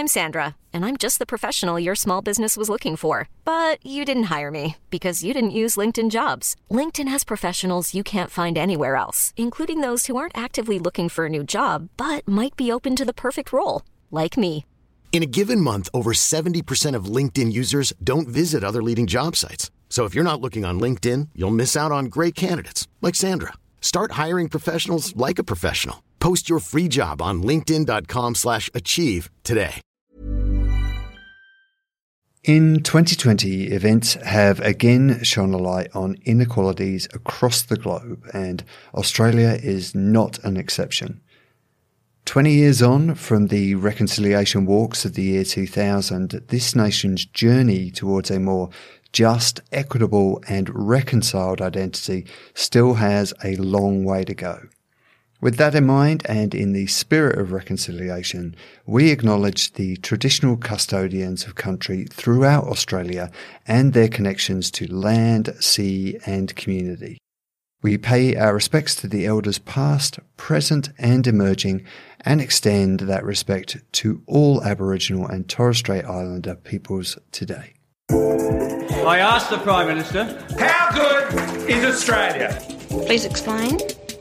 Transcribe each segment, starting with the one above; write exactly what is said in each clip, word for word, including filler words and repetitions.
I'm Sandra, and I'm just the professional your small business was looking for. But you didn't hire me because you didn't use LinkedIn Jobs. LinkedIn has professionals you can't find anywhere else, including those who aren't actively looking for a new job, but might be open to the perfect role, like me. In a given month, over seventy percent of LinkedIn users don't visit other leading job sites. So if you're not looking on LinkedIn, you'll miss out on great candidates like Sandra. Start hiring professionals like a professional. Post your free job on linkedin.com slash achieve today. In twenty twenty, events have again shone a light on inequalities across the globe, and Australia is not an exception. Twenty years on from the reconciliation walks of the year two thousand, this nation's journey towards a more just, equitable and reconciled identity still has a long way to go. With that in mind, and in the spirit of reconciliation, we acknowledge the traditional custodians of country throughout Australia and their connections to land, sea and community. We pay our respects to the elders past, present and emerging, and extend that respect to all Aboriginal and Torres Strait Islander peoples today. I asked the Prime Minister, how good is Australia? Please explain.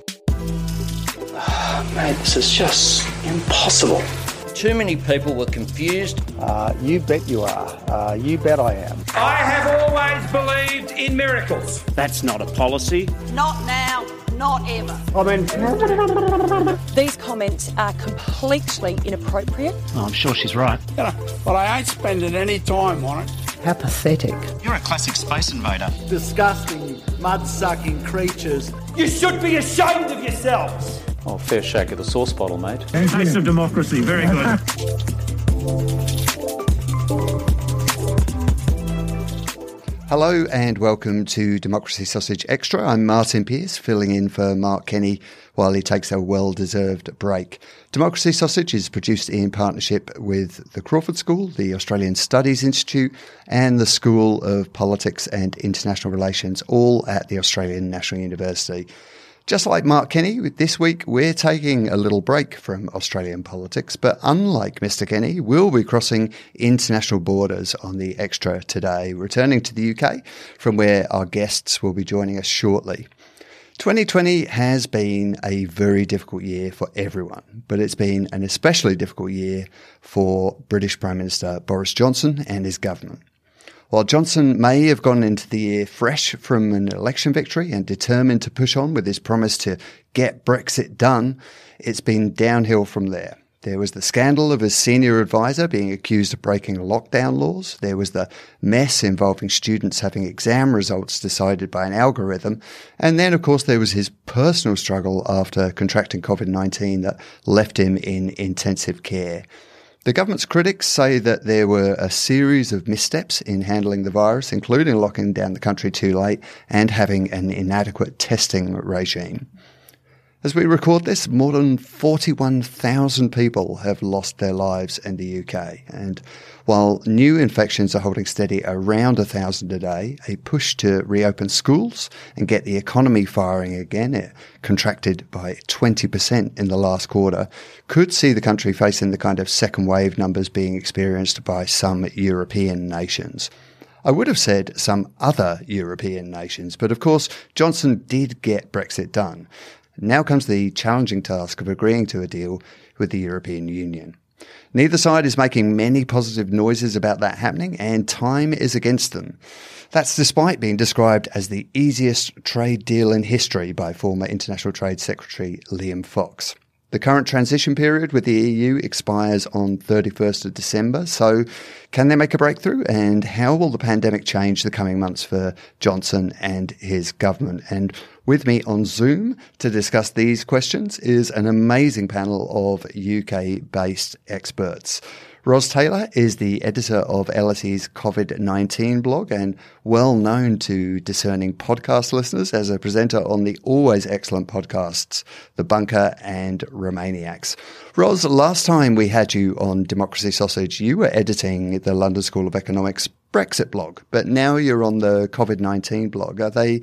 Oh, mate, this is just impossible. Too many people were confused. Uh, you bet you are. Uh, you bet I am. I have always believed in miracles. That's not a policy. Not now, not ever. I mean... These comments are completely inappropriate. Oh, I'm sure she's right. You know, but I ain't spending any time on it. How pathetic. You're a classic space invader. Disgusting, mud-sucking creatures. You should be ashamed of yourselves. Oh, fair shake of the sauce bottle, mate. Taste of democracy, very good. Hello and welcome to Democracy Sausage Extra. I'm Martin Pearce, filling in for Mark Kenny while he takes a well-deserved break. Democracy Sausage is produced in partnership with the Crawford School, the Australian Studies Institute, and the School of Politics and International Relations, all at the Australian National University. Just like Mark Kenny, this week we're taking a little break from Australian politics, but unlike Mister Kenny, we'll be crossing international borders on the Extra today, returning to the U K, from where our guests will be joining us shortly. twenty twenty has been a very difficult year for everyone, but it's been an especially difficult year for British Prime Minister Boris Johnson and his government. While Johnson may have gone into the year fresh from an election victory and determined to push on with his promise to get Brexit done, it's been downhill from there. There was the scandal of his senior advisor being accused of breaking lockdown laws. There was the mess involving students having exam results decided by an algorithm. And then, of course, there was his personal struggle after contracting covid nineteen that left him in intensive care. The government's critics say that there were a series of missteps in handling the virus, including locking down the country too late and having an inadequate testing regime. As we record this, more than forty-one thousand people have lost their lives in the U K. And while new infections are holding steady around one thousand a day, a push to reopen schools and get the economy firing again, it contracted by twenty percent in the last quarter, could see the country facing the kind of second wave numbers being experienced by some European nations. I would have said some other European nations, but of course Johnson did get Brexit done. Now comes the challenging task of agreeing to a deal with the European Union. Neither side is making many positive noises about that happening, and time is against them. That's despite being described as the easiest trade deal in history by former International Trade Secretary Liam Fox. The current transition period with the E U expires on thirty-first of December, so can they make a breakthrough? And how will the pandemic change the coming months for Johnson and his government? And with me on Zoom to discuss these questions is an amazing panel of U K-based experts. Ros Taylor is the editor of L S E's covid nineteen blog and well known to discerning podcast listeners as a presenter on the always excellent podcasts The Bunker and Romaniacs. Ros, last time we had you on Democracy Sausage, you were editing the London School of Economics Brexit blog, but now you're on the covid nineteen blog. Are they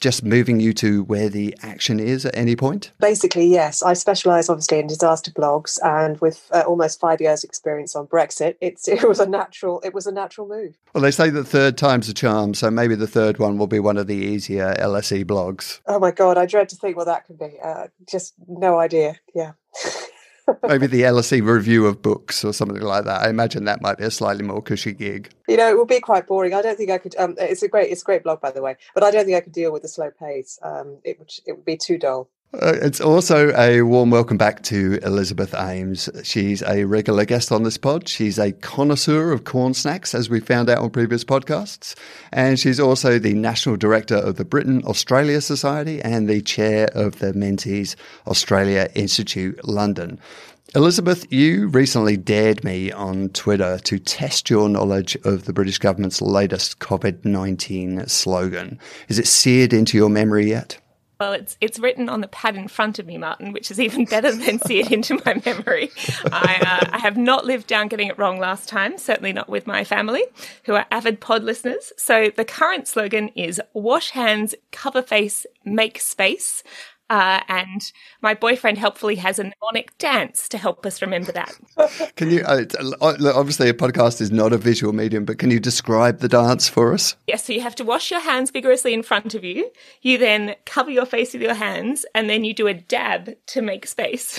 just moving you to where the action is at any point? Basically, yes. I specialise obviously in disaster blogs, and with uh, almost five years' experience on Brexit, it's it was a natural it was a natural move. Well, they say the third time's a charm, so maybe the third one will be one of the easier L S E blogs. Oh my God, I dread to think what that could be. Uh, just no idea. Yeah. Maybe the L S E review of books or something like that. I imagine that might be a slightly more cushy gig. You know, it will be quite boring. I don't think I could. Um, it's a great, it's a great blog, by the way. But I don't think I could deal with the slow pace. Um, it would, it would be too dull. Uh, it's also a warm welcome back to Elizabeth Ames. She's a regular guest on this pod. She's a connoisseur of corn snacks, as we found out on previous podcasts. And she's also the National Director of the Britain-Australia Society and the Chair of the Menzies Australia Institute, London. Elizabeth, you recently dared me on Twitter to test your knowledge of the British government's latest COVID nineteen slogan. Is it seared into your memory yet? Well, it's it's written on the pad in front of me, Martin, which is even better than see it into my memory. I, uh, I have not lived down getting it wrong last time, certainly not with my family, who are avid pod listeners. So the current slogan is wash hands, cover face, make space. Uh, and my boyfriend helpfully has a mnemonic dance to help us remember that. Can you, uh, obviously a podcast is not a visual medium, but can you describe the dance for us? Yes, so you have to wash your hands vigorously in front of you. You then cover your face with your hands, and then you do a dab to make space.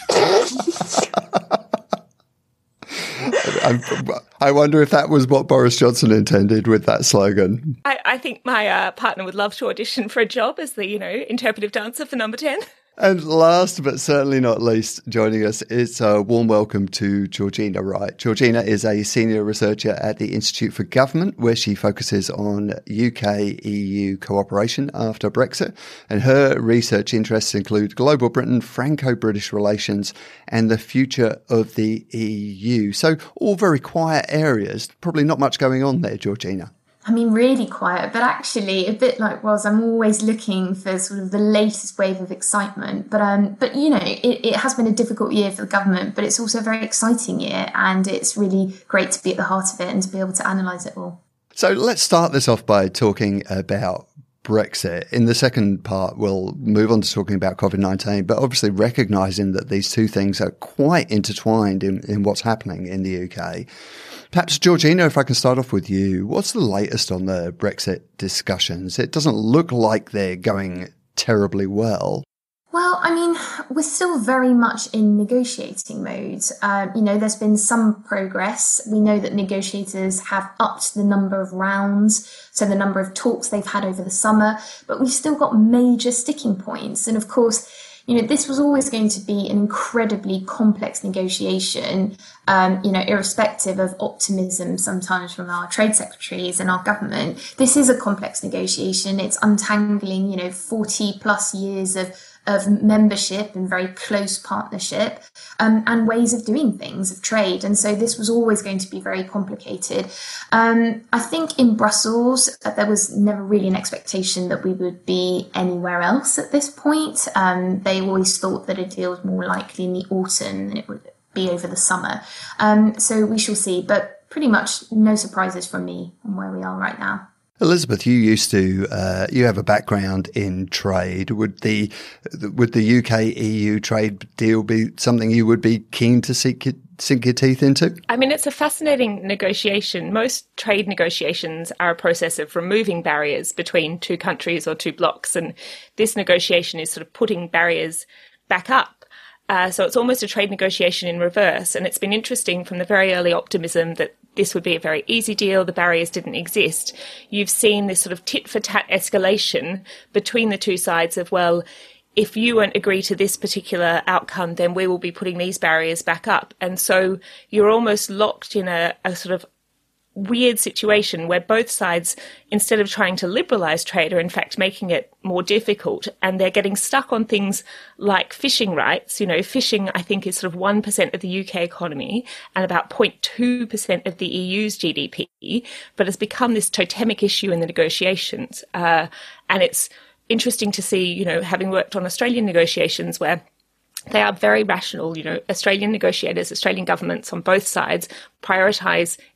I, I wonder if that was what Boris Johnson intended with that slogan. I, I think my uh, partner would love to audition for a job as the, you know, interpretive dancer for Number ten. And last but certainly not least, joining us is a warm welcome to Georgina Wright. Georgina is a senior researcher at the Institute for Government, where she focuses on U K E U cooperation after Brexit. And her research interests include global Britain, Franco-British relations, and the future of the E U. So all very quiet areas, probably not much going on there, Georgina. I mean, really quiet, but actually a bit like Roz, I'm always looking for sort of the latest wave of excitement. But, um, but you know, it, it has been a difficult year for the government, but it's also a very exciting year. And it's really great to be at the heart of it and to be able to analyse it all. So let's start this off by talking about Brexit. In the second part, we'll move on to talking about COVID nineteen, but obviously recognising that these two things are quite intertwined in, in what's happening in the U K. Perhaps, Georgina, if I can start off with you, what's the latest on the Brexit discussions? It doesn't look like they're going terribly well. Well, I mean, we're still very much in negotiating mode. Um, you know, there's been some progress. We know that negotiators have upped the number of rounds, so the number of talks they've had over the summer, but we've still got major sticking points. And of course, you know, this was always going to be an incredibly complex negotiation, um, you know, irrespective of optimism sometimes from our trade secretaries and our government. This is a complex negotiation. It's untangling, you know, forty plus years of of membership and very close partnership, um, and ways of doing things, of trade. And so this was always going to be very complicated. Um, I think in Brussels, uh, there was never really an expectation that we would be anywhere else at this point. Um, they always thought that a deal was more likely in the autumn than it would be over the summer. Um, so we shall see, but pretty much no surprises from me on where we are right now. Elizabeth, you used to, uh, you have a background in trade. Would the, would the U K E U trade deal be something you would be keen to sink your, sink your teeth into? I mean, it's a fascinating negotiation. Most trade negotiations are a process of removing barriers between two countries or two blocks. And this negotiation is sort of putting barriers back up. Uh, so it's almost a trade negotiation in reverse. And it's been interesting from the very early optimism that this would be a very easy deal, the barriers didn't exist. You've seen this sort of tit-for-tat escalation between the two sides of, well, if you won't agree to this particular outcome, then we will be putting these barriers back up. And so you're almost locked in a, a sort of weird situation where both sides, instead of trying to liberalise trade, are in fact making it more difficult, and they're getting stuck on things like fishing rights. You know, fishing, I think, is sort of one percent of the U K economy and about zero point two percent of the E U's G D P, but has become this totemic issue in the negotiations. Uh, and it's interesting to see, you know, having worked on Australian negotiations where they are very rational. You know, Australian negotiators, Australian governments on both sides prioritise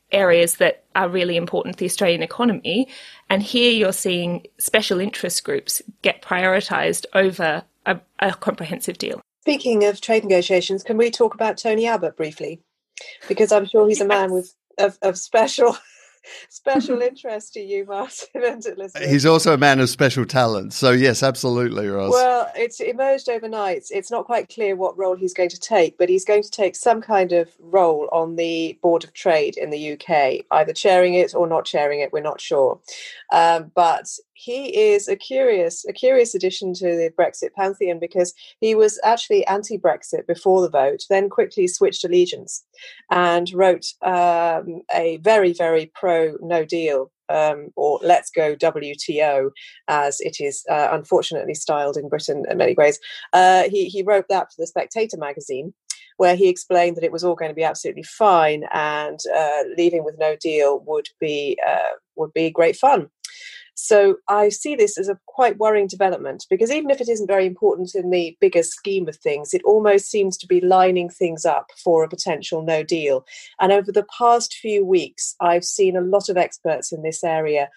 areas that are really important to the Australian economy. And here you're seeing special interest groups get prioritised over a, a comprehensive deal. Speaking of trade negotiations, can we talk about Tony Abbott briefly? Because I'm sure he's yes. a man with of, of special special interest to you, Martin, and to listeners. He's also a man of special talent. So, yes, absolutely, Ros. Well, it's emerged overnight. It's not quite clear what role he's going to take, but he's going to take some kind of role on the Board of Trade in the U K, either chairing it or not chairing it, we're not sure. Um, but he is a curious, a curious addition to the Brexit pantheon, because he was actually anti-Brexit before the vote, then quickly switched allegiance and wrote um, a very, very pro-no deal, um, or let's go W T O, as it is uh, unfortunately styled in Britain in many ways. Uh, he, he wrote that for the Spectator magazine, where he explained that it was all going to be absolutely fine, and uh, leaving with no deal would be uh, would be great fun. So I see this as a quite worrying development, because even if it isn't very important in the bigger scheme of things, it almost seems to be lining things up for a potential no deal. And over the past few weeks, I've seen a lot of experts in this area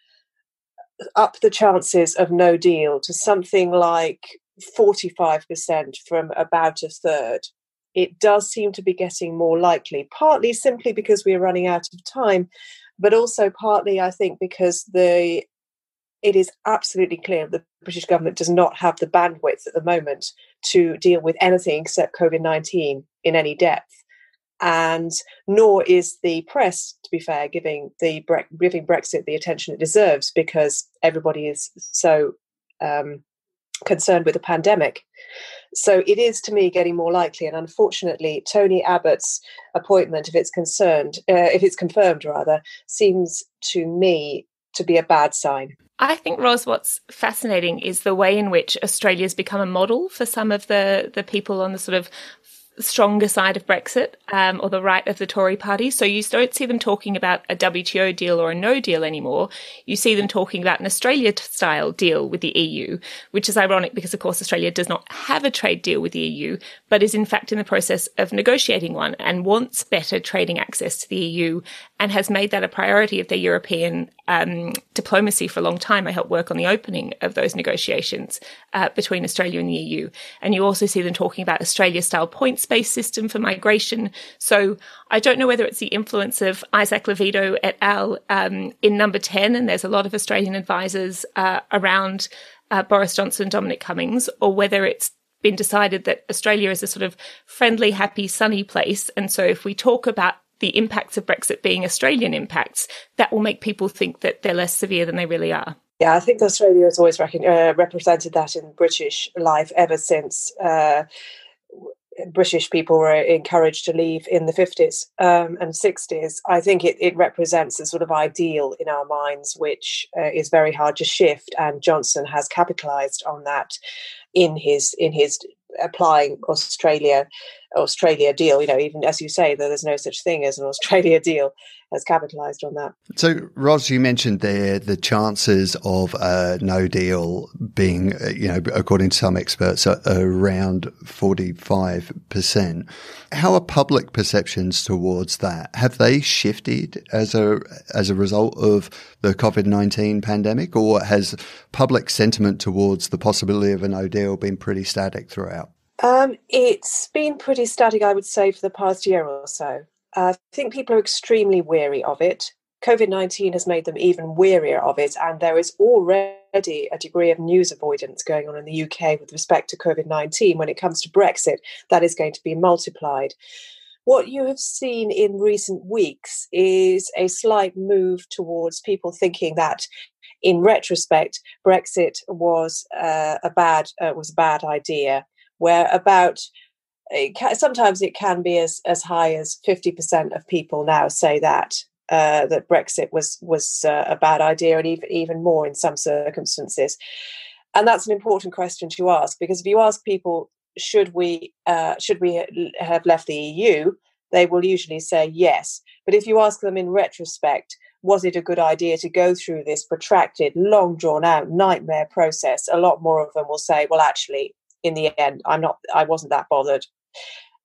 up the chances of no deal to something like forty-five percent from about a third. It does seem to be getting more likely, partly simply because we're running out of time, but also partly, I think, because the it is absolutely clear the British government does not have the bandwidth at the moment to deal with anything except COVID nineteen in any depth. And nor is the press, to be fair, giving the giving Brexit the attention it deserves, because everybody is so um, concerned with the pandemic. So it is, to me, getting more likely. And unfortunately, Tony Abbott's appointment, if it's concerned, uh, if it's confirmed rather, seems to me to be a bad sign. I think, Ros, what's fascinating is the way in which Australia's become a model for some of the, the people on the sort of stronger side of Brexit, um, or the right of the Tory party. So you don't see them talking about a W T O deal or a no deal anymore. You see them talking about an Australia-style deal with the E U, which is ironic because, of course, Australia does not have a trade deal with the E U, but is in fact in the process of negotiating one and wants better trading access to the E U, and has made that a priority of their European um, diplomacy for a long time. I helped work on the opening of those negotiations uh, between Australia and the E U. And you also see them talking about Australia-style points-based system for migration. So I don't know whether it's the influence of Isaac Levito et al. Um, in Number ten, and there's a lot of Australian advisors uh, around uh, Boris Johnson and Dominic Cummings, or whether it's been decided that Australia is a sort of friendly, happy, sunny place. And so if we talk about the impacts of Brexit being Australian impacts, that will make people think that they're less severe than they really are. Yeah, I think Australia has always rec- uh, represented that in British life ever since uh, British people were encouraged to leave in the fifties um, and sixties. I think it, it represents a sort of ideal in our minds, which uh, is very hard to shift. And Johnson has capitalised on that in his in his applying Australia Australia deal. You know, even as you say, that there's no such thing as an Australia deal, has capitalised on that. So, Ros, you mentioned there the chances of a no deal being, you know, according to some experts, around forty-five percent. How are public perceptions towards that? Have they shifted as a as a result of the COVID nineteen pandemic, or has public sentiment towards the possibility of a no deal been pretty static throughout? Um, it's been pretty static, I would say, for the past year or so. Uh, I think people are extremely wary of it. COVID nineteen has made them even wearier of it, and there is already a degree of news avoidance going on in the U K with respect to COVID nineteen. When it comes to Brexit, that is going to be multiplied. What you have seen in recent weeks is a slight move towards people thinking that, in retrospect, Brexit was uh, a bad uh, was a bad idea. Where about it can, sometimes it can be as, as high as fifty percent of people now say that uh, that Brexit was was uh, a bad idea, and even even more in some circumstances. And that's an important question to ask, because if you ask people, should we uh, should we have left the E U, they will usually say yes. But if you ask them in retrospect, was it a good idea to go through this protracted, long drawn out nightmare process, a lot more of them will say, well, actually, in the end, I'm not. I wasn't that bothered.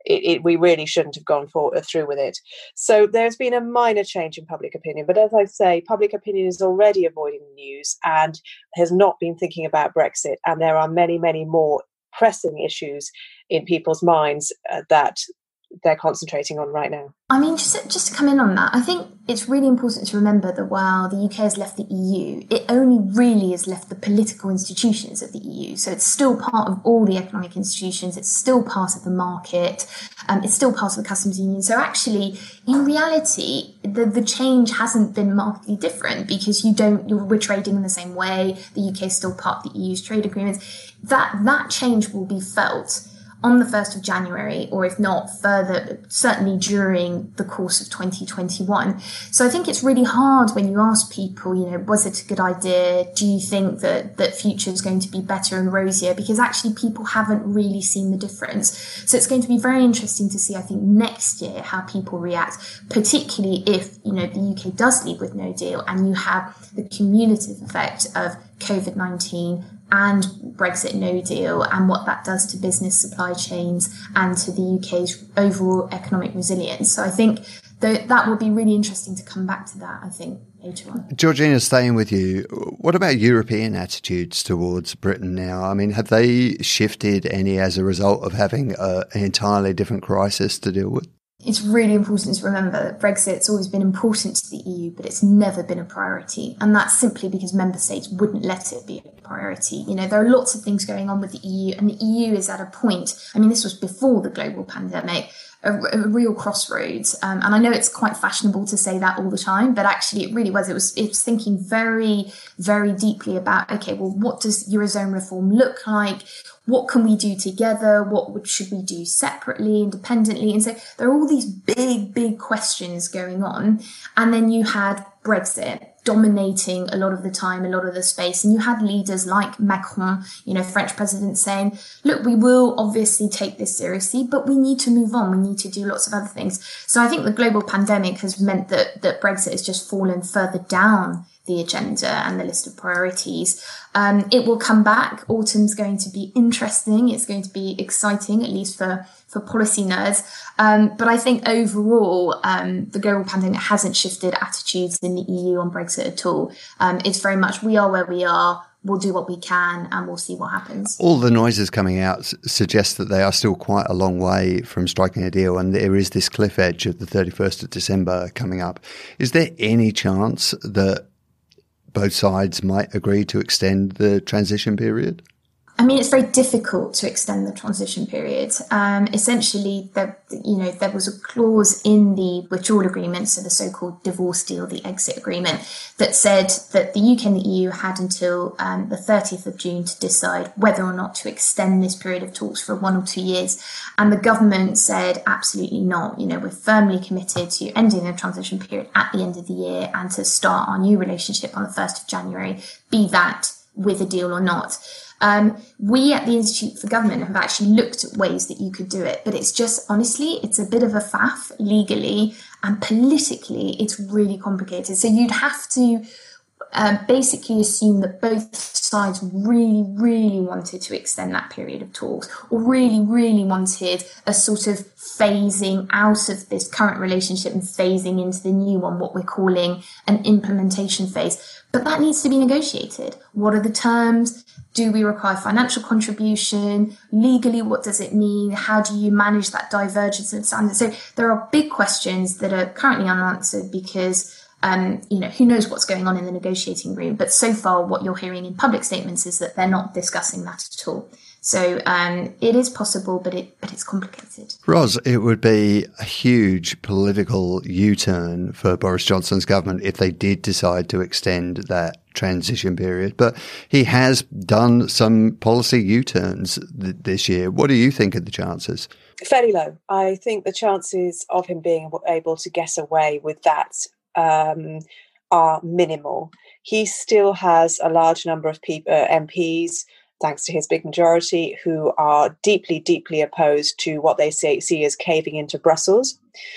it, it, we really shouldn't have gone for, through with it. So there's been a minor change in public opinion. But as I say, public opinion is already avoiding the news and has not been thinking about Brexit. And there are many, many more pressing issues in people's minds uh, that they're concentrating on right now. I mean, just to, just to come in on that, I think it's really important to remember that while the U K has left the E U, it only really has left the political institutions of the E U. So it's still part of all the economic institutions. It's still part of the market. Um, it's still part of the customs union. So actually, in reality, the, the change hasn't been markedly different because you don't, you're, we're trading in the same way. The U K is still part of the E U's trade agreements. That, that change will be felt on the first of January, or if not further, certainly during the course of twenty twenty-one. So I think it's really hard when you ask people, you know, was it a good idea? Do you think that, that future is going to be better and rosier? Because actually people haven't really seen the difference. So it's going to be very interesting to see, I think, next year how people react, particularly if, you know, the U K does leave with no deal and you have the cumulative effect of COVID nineteen and Brexit no deal and what that does to business supply chains and to the U K's overall economic resilience. So I think that that will be really interesting to come back to that, I think, later on. Georgina, staying with you, what about European attitudes towards Britain now? I mean, have they shifted any as a result of having a, an entirely different crisis to deal with? It's really important to remember that Brexit's always been important to the E U, but it's never been a priority. And that's simply because member states wouldn't let it be a priority. You know, there are lots of things going on with the E U, and the E U is at a point, I mean, this was before the global pandemic, a, a real crossroads. Um, and I know it's quite fashionable to say that all the time, but actually it really was. It was, it was thinking very, very deeply about, okay, well, what does Eurozone reform look like? What can we do together? What should we do separately, independently? And so there are all these big, big questions going on. And then you had Brexit dominating a lot of the time, a lot of the space. And you had leaders like Macron, you know, French president, saying, look, we will obviously take this seriously, but we need to move on. We need to do lots of other things. So I think the global pandemic has meant that, that Brexit has just fallen further down the agenda and the list of priorities. Um, it will come back. Autumn's going to be interesting. It's going to be exciting, at least for, for policy nerds. Um, but I think overall, um, the global pandemic hasn't shifted attitudes in the E U on Brexit at all. Um, it's very much, we are where we are. We'll do what we can and we'll see what happens. All the noises coming out s- suggest that they are still quite a long way from striking a deal, and there is this cliff edge of the thirty-first of December coming up. Is there any chance that both sides might agree to extend the transition period? I mean, it's very difficult to extend the transition period. Um, essentially, there, you know, there was a clause in the withdrawal agreement, so the so-called divorce deal, the exit agreement, that said that the U K and the E U had until um, the thirtieth of June to decide whether or not to extend this period of talks for one or two years. And the government said, absolutely not. You know, we're firmly committed to ending the transition period at the end of the year and to start our new relationship on the first of January, be that with a deal or not. Um, we at the Institute for Government have actually looked at ways that you could do it, but it's just, honestly, it's a bit of a faff legally, and politically it's really complicated. So you'd have to uh, basically assume that both sides really, really wanted to extend that period of talks, or really, really wanted a sort of phasing out of this current relationship and phasing into the new one, what we're calling an implementation phase. But that needs to be negotiated. What are the terms? Do we require financial contribution? Legally, what does it mean? How do you manage that divergence of standards? So there are big questions that are currently unanswered because, um, you know, who knows what's going on in the negotiating room. But so far, what you're hearing in public statements is that they're not discussing that at all. So um, it is possible, but it but it's complicated. Ros, it would be a huge political U-turn for Boris Johnson's government if they did decide to extend that transition period. But he has done some policy U-turns th- this year. What do you think of the chances? Fairly low. I think the chances of him being able to get away with that um, are minimal. He still has a large number of pe- uh, M Ps, thanks to his big majority, who are deeply, deeply opposed to what they say, see as caving into Brussels.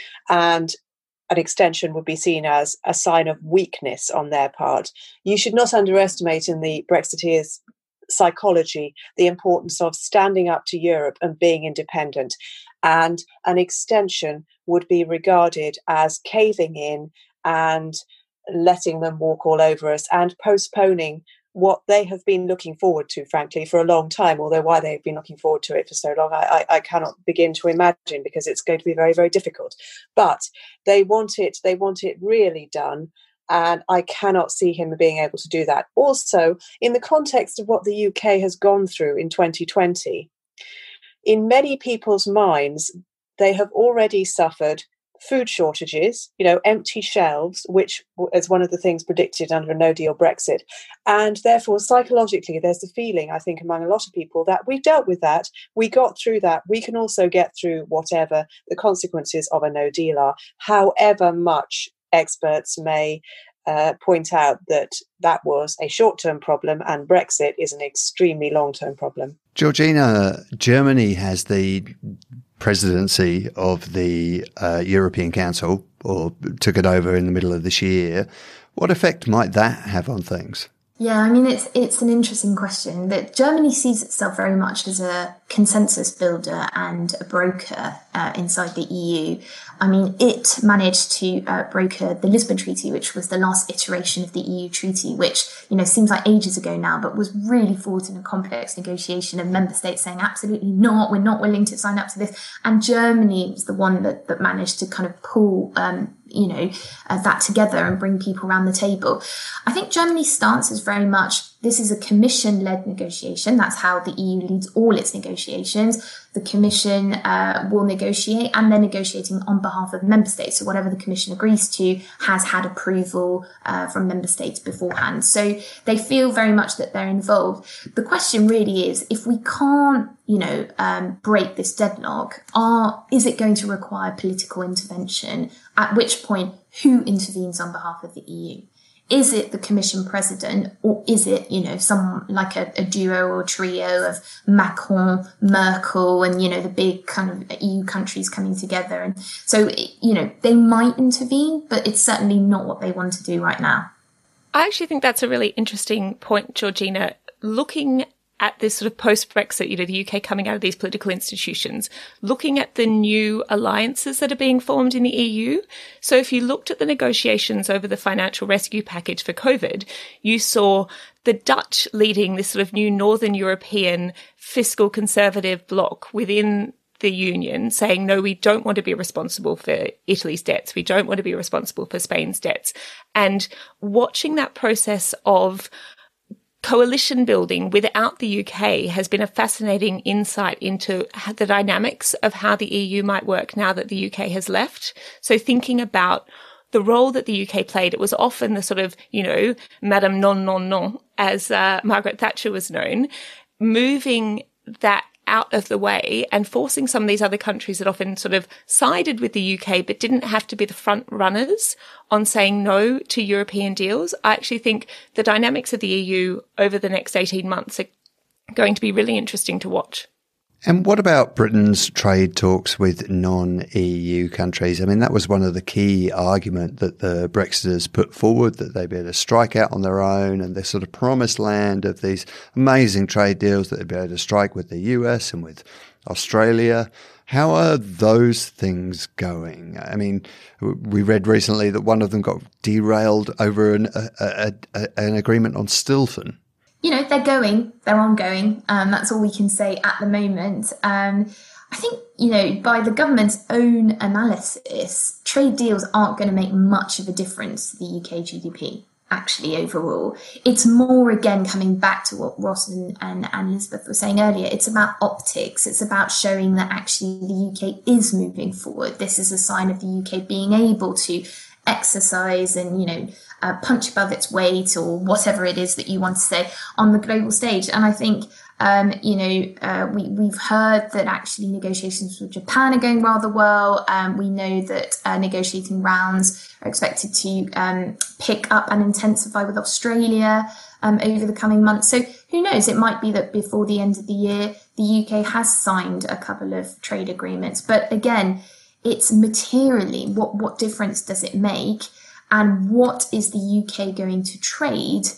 And an extension would be seen as a sign of weakness on their part. You should not underestimate in the Brexiteers' psychology the importance of standing up to Europe and being independent. and an extension would be regarded as caving in and letting them walk all over us and postponing what they have been looking forward to, frankly, for a long time, although why they've been looking forward to it for so long, I, I, I cannot begin to imagine, because it's going to be very, very difficult. But they want it, they want it really done, and I cannot see him being able to do that. Also, in the context of what the U K has gone through in twenty twenty, in many people's minds, they have already suffered food shortages, you know, empty shelves, which is one of the things predicted under a no-deal Brexit. And therefore, psychologically, there's the feeling, I think, among a lot of people that we've dealt with that, we got through that, we can also get through whatever the consequences of a no-deal are, however much experts may uh, point out that that was a short-term problem and Brexit is an extremely long-term problem. Georgina, Germany has the presidency of the uh, European Council, or took it over in the middle of this year. What effect might that have on things? Yeah, I mean, it's it's an interesting question. That Germany sees itself very much as a consensus builder and a broker uh, inside the E U. I mean, it managed to uh, broker the Lisbon Treaty, which was the last iteration of the E U treaty, which, you know, seems like ages ago now, but was really fought in a complex negotiation of member states saying, absolutely not, we're not willing to sign up to this. And Germany was the one that, that managed to kind of pull um, you know, uh, that together and bring people around the table. I think Germany's stance is very much, this is a commission-led negotiation. That's how the E U leads all its negotiations. The commission uh, will negotiate, and they're negotiating on behalf of member states. So whatever the commission agrees to has had approval uh, from member states beforehand. So they feel very much that they're involved. The question really is, if we can't, you know, um, break this deadlock, are, is it going to require political intervention? At which point, who intervenes on behalf of the E U? Is it the Commission President, or is it, you know, some like a, a duo or trio of Macron, Merkel, and, you know, the big kind of E U countries coming together? And so, you know, they might intervene, but it's certainly not what they want to do right now. I actually think that's a really interesting point, Georgina. Looking at this sort of post-Brexit, you know, the U K coming out of these political institutions, looking at the new alliances that are being formed in the E U. So if you looked at the negotiations over the financial rescue package for COVID, you saw the Dutch leading this sort of new Northern European fiscal conservative bloc within the union saying, no, we don't want to be responsible for Italy's debts. We don't want to be responsible for Spain's debts. And watching that process of coalition building without the U K has been a fascinating insight into the dynamics of how the E U might work now that the U K has left. So thinking about the role that the U K played, it was often the sort of, you know, Madame Non, Non, Non, as uh, Margaret Thatcher was known, moving that out of the way and forcing some of these other countries that often sort of sided with the U K but didn't have to be the front runners on saying no to European deals. I actually think the dynamics of the E U over the next eighteen months are going to be really interesting to watch. And what about Britain's trade talks with non-E U countries? I mean, that was one of the key arguments that the Brexiters put forward, that they'd be able to strike out on their own, and this sort of promised land of these amazing trade deals that they'd be able to strike with the U S and with Australia. How are those things going? I mean, we read recently that one of them got derailed over an, a, a, a, an agreement on Stilton. You know, they're going, they're ongoing. Um, that's all we can say at the moment. Um, I think, you know, by the government's own analysis, trade deals aren't going to make much of a difference to the U K G D P, actually, overall. It's more, again, coming back to what Ross and, and, and Elizabeth were saying earlier. It's about optics. It's about showing that actually the U K is moving forward. This is a sign of the U K being able to exercise and, you know, uh, punch above its weight, or whatever it is that you want to say, on the global stage. And I think, um, you know, uh, we, we've heard that actually negotiations with Japan are going rather well. Um, we know that uh, negotiating rounds are expected to um, pick up and intensify with Australia um, over the coming months. So who knows? It might be that before the end of the year, the U K has signed a couple of trade agreements. But again, it's materially, what, what difference does it make? And what is the U K going to trade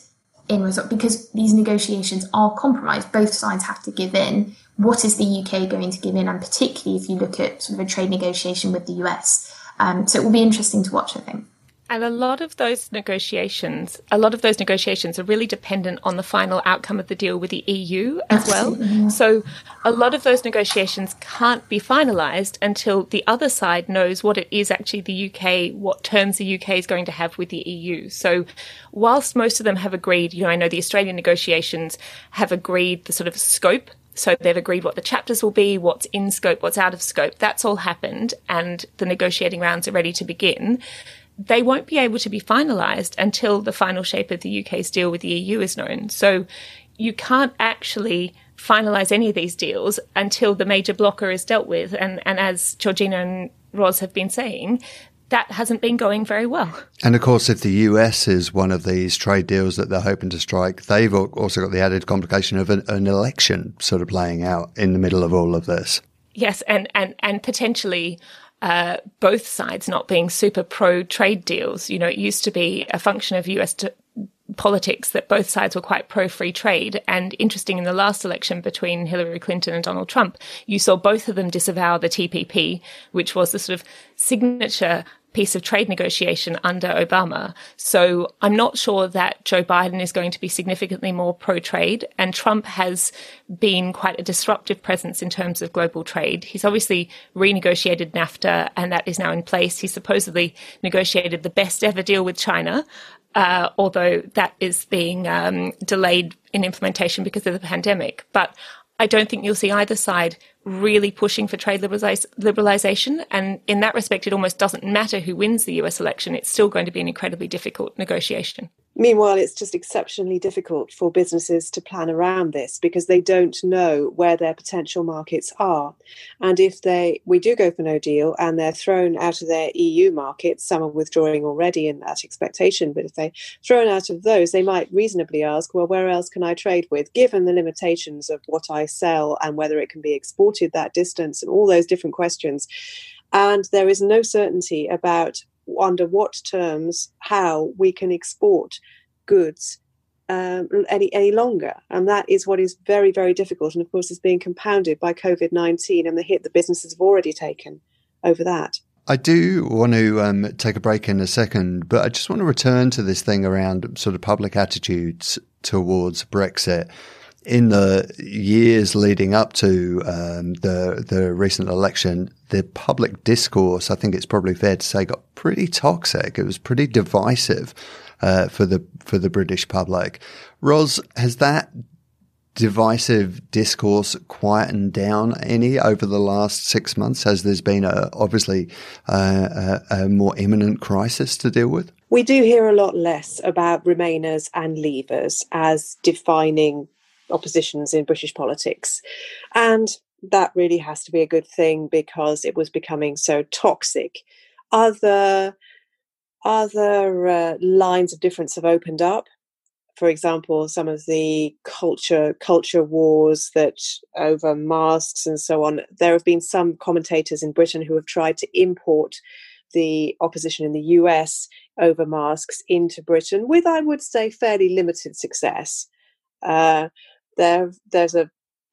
in result, because these negotiations are compromised. Both sides have to give in. What is the U K going to give in? And particularly if you look at sort of a trade negotiation with the U S. Um, so it will be interesting to watch, I think. And a lot of those negotiations, a lot of those negotiations are really dependent on the final outcome of the deal with the E U as Absolutely, well. yeah. So a lot of those negotiations can't be finalised until the other side knows what it is actually the U K, what terms the U K is going to have with the E U. So whilst most of them have agreed, you know, I know the Australian negotiations have agreed the sort of scope. So they've agreed what the chapters will be, what's in scope, what's out of scope. That's all happened, and the negotiating rounds are ready to begin. They won't be able to be finalised until the final shape of the U K's deal with the E U is known. So you can't actually finalise any of these deals until the major blocker is dealt with. And, and as Georgina and Ros have been saying, that hasn't been going very well. And of course, if the U S is one of these trade deals that they're hoping to strike, they've also got the added complication of an, an election sort of playing out in the middle of all of this. Yes, and, and, and potentially uh, both sides not being super pro-trade deals. You know, it used to be a function of U S t- politics that both sides were quite pro-free trade. And interesting, in the last election between Hillary Clinton and Donald Trump, you saw both of them disavow the T P P, which was the sort of signature piece of trade negotiation under Obama. So I'm not sure that Joe Biden is going to be significantly more pro-trade, and Trump has been quite a disruptive presence in terms of global trade. He's obviously renegotiated NAFTA, and that is now in place. He supposedly negotiated the best ever deal with China, uh, although that is being um, delayed in implementation because of the pandemic. But I don't think you'll see either side really pushing for trade liberalisation. And in that respect, it almost doesn't matter who wins the U S election. It's still going to be an incredibly difficult negotiation. Meanwhile, it's just exceptionally difficult for businesses to plan around this because they don't know where their potential markets are. And if they we do go for no deal and they're thrown out of their E U markets, some are withdrawing already in that expectation, but if they're thrown out of those, they might reasonably ask, well, where else can I trade with, given the limitations of what I sell and whether it can be exported that distance and all those different questions. And there is no certainty about under what terms, how we can export goods um, any any longer. And that is what is very, very difficult. And of course, is being compounded by COVID nineteen and the hit that businesses have already taken over that. I do want to um, take a break in a second, but I just want to return to this thing around sort of public attitudes towards Brexit. In the years leading up to um, the the recent election, the public discourse, I think it's probably fair to say, got pretty toxic. It was pretty divisive uh, for the for the British public. Ros, has that divisive discourse quietened down any over the last six months? Has there been a, obviously uh, a, a more imminent crisis to deal with? We do hear a lot less about Remainers and Leavers as defining oppositions in British politics. And that really has to be a good thing because it was becoming so toxic. Other, other uh, lines of difference have opened up. For example, some of the culture culture wars that over masks and so on. There have been some commentators in Britain who have tried to import the opposition in the U S over masks into Britain with, I would say, fairly limited success. Uh, There, there's a,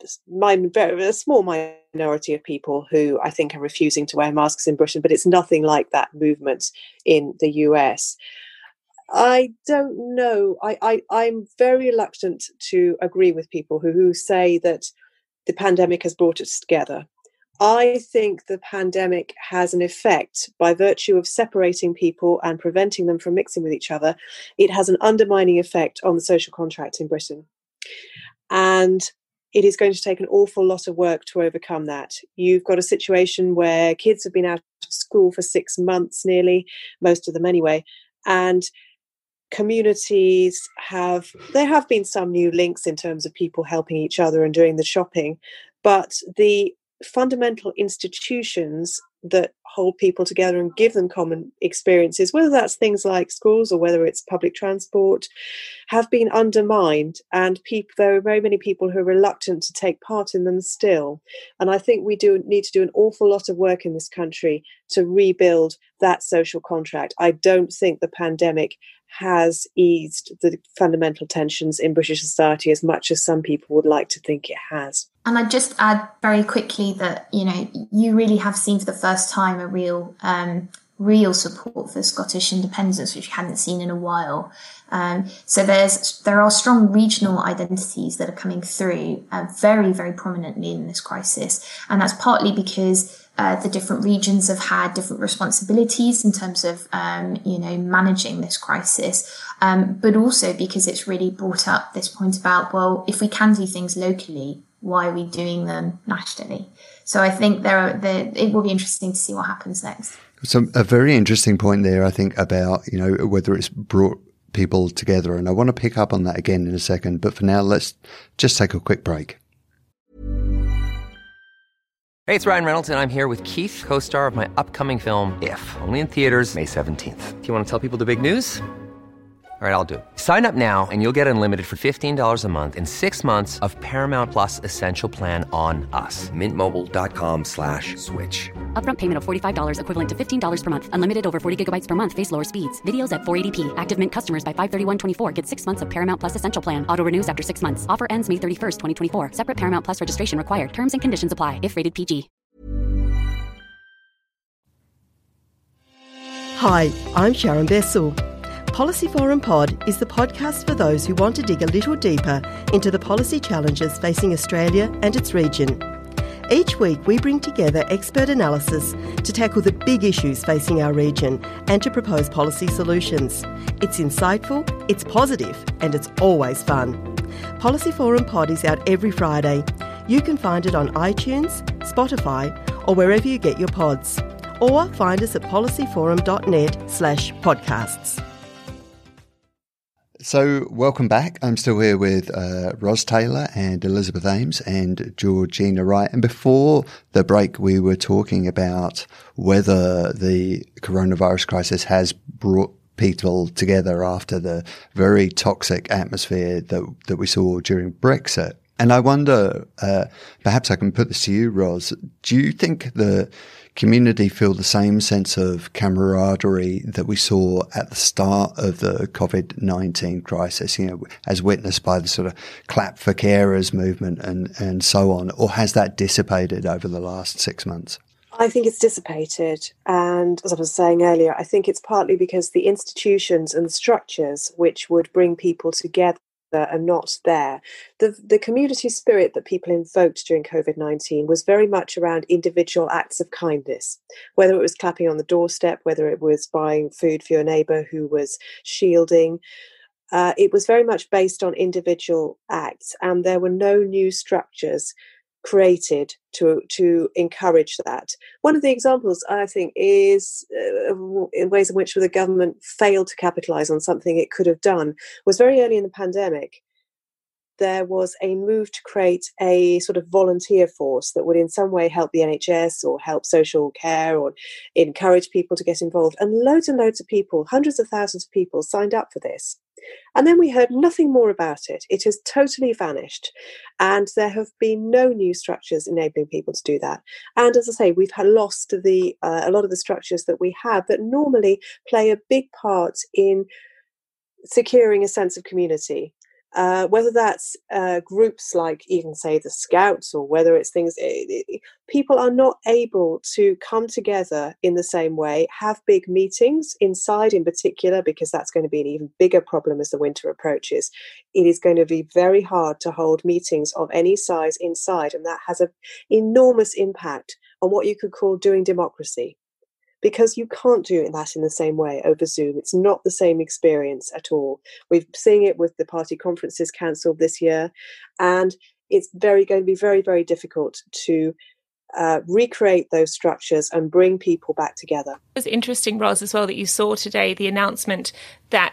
a small minority of people who I think are refusing to wear masks in Britain, but it's nothing like that movement in the U S. I don't know. I, I, I'm very reluctant to agree with people who, who say that the pandemic has brought us together. I think the pandemic has an effect by virtue of separating people and preventing them from mixing with each other. It has an undermining effect on the social contract in Britain. And it is going to take an awful lot of work to overcome that. You've got a situation where kids have been out of school for six months nearly, most of them anyway, and communities have, there have been some new links in terms of people helping each other and doing the shopping, but the fundamental institutions that hold people together and give them common experiences, whether that's things like schools or whether it's public transport, have been undermined, and people, there are very many people who are reluctant to take part in them still. And I think we do need to do an awful lot of work in this country to rebuild that social contract. I don't think the pandemic has eased the fundamental tensions in British society as much as some people would like to think it has. And I'd just add very quickly that, you know, you really have seen for the first time a real um, real support for Scottish independence, which you hadn't seen in a while. Um, so there's there are strong regional identities that are coming through uh, very, very prominently in this crisis. And that's partly because Uh, the different regions have had different responsibilities in terms of, um, you know, managing this crisis, um, but also because it's really brought up this point about, well, if we can do things locally, why are we doing them nationally? So I think there are, there, it will be interesting to see what happens next. So a very interesting point there, I think, about, you know, whether it's brought people together. And I want to pick up on that again in a second. But for now, let's just take a quick break. Hey, it's Ryan Reynolds, and I'm here with Keith, co-star of my upcoming film, If, only in theaters May seventeenth. Do you want to tell people the big news? All right, I'll do it. Sign up now and you'll get unlimited for fifteen dollars a month and six months of Paramount Plus Essential Plan on us. Mint Mobile dot com slash switch. Upfront payment of forty-five dollars equivalent to fifteen dollars per month. Unlimited over forty gigabytes per month. Face lower speeds. Videos at four eighty p. Active Mint customers by five thirty-one twenty-four get six months of Paramount Plus Essential Plan. Auto renews after six months. Offer ends May thirty-first, twenty twenty-four. Separate Paramount Plus registration required. Terms and conditions apply if rated P G. Hi, I'm Sharon Bessel. Policy Forum Pod is the podcast for those who want to dig a little deeper into the policy challenges facing Australia and its region. Each week we bring together expert analysis to tackle the big issues facing our region and to propose policy solutions. It's insightful, it's positive, and it's always fun. Policy Forum Pod is out every Friday. You can find it on iTunes, Spotify, or wherever you get your pods. Or find us at policyforum.net slash podcasts. So welcome back. I'm still here with uh, Ros Taylor and Elizabeth Ames and Georgina Wright. And before the break, we were talking about whether the coronavirus crisis has brought people together after the very toxic atmosphere that, that we saw during Brexit. And I wonder, uh, perhaps I can put this to you, Ros. Do you think the community feel the same sense of camaraderie that we saw at the start of the COVID nineteen crisis, you know, as witnessed by the sort of clap for carers movement and, and so on? Or has that dissipated over the last six months? I think it's dissipated. And as I was saying earlier, I think it's partly because the institutions and structures which would bring people together are not there. The, the community spirit that people invoked during COVID nineteen was very much around individual acts of kindness, whether it was clapping on the doorstep, whether it was buying food for your neighbour who was shielding. Uh, it was very much based on individual acts, and there were no new structures created to to encourage that. One of the examples, I think, is uh, in ways in which the government failed to capitalise on something it could have done was very early in the pandemic. There was a move to create a sort of volunteer force that would in some way help the N H S or help social care or encourage people to get involved. And loads and loads of people, hundreds of thousands of people signed up for this. And then we heard nothing more about it. It has totally vanished. And there have been no new structures enabling people to do that. And as I say, we've had lost the uh, a lot of the structures that we have that normally play a big part in securing a sense of community. Uh, whether that's uh, groups like even, say, the Scouts, or whether it's things, it, it, people are not able to come together in the same way, have big meetings inside in particular, because that's going to be an even bigger problem as the winter approaches. It is going to be very hard to hold meetings of any size inside, and that has an enormous impact on what you could call doing democracy. Because you can't do that in the same way over Zoom. It's not the same experience at all. We've seen it with the party conferences cancelled this year, and it's very going to be very, very difficult to uh, recreate those structures and bring people back together. It was interesting, Ros, as well, that you saw today the announcement that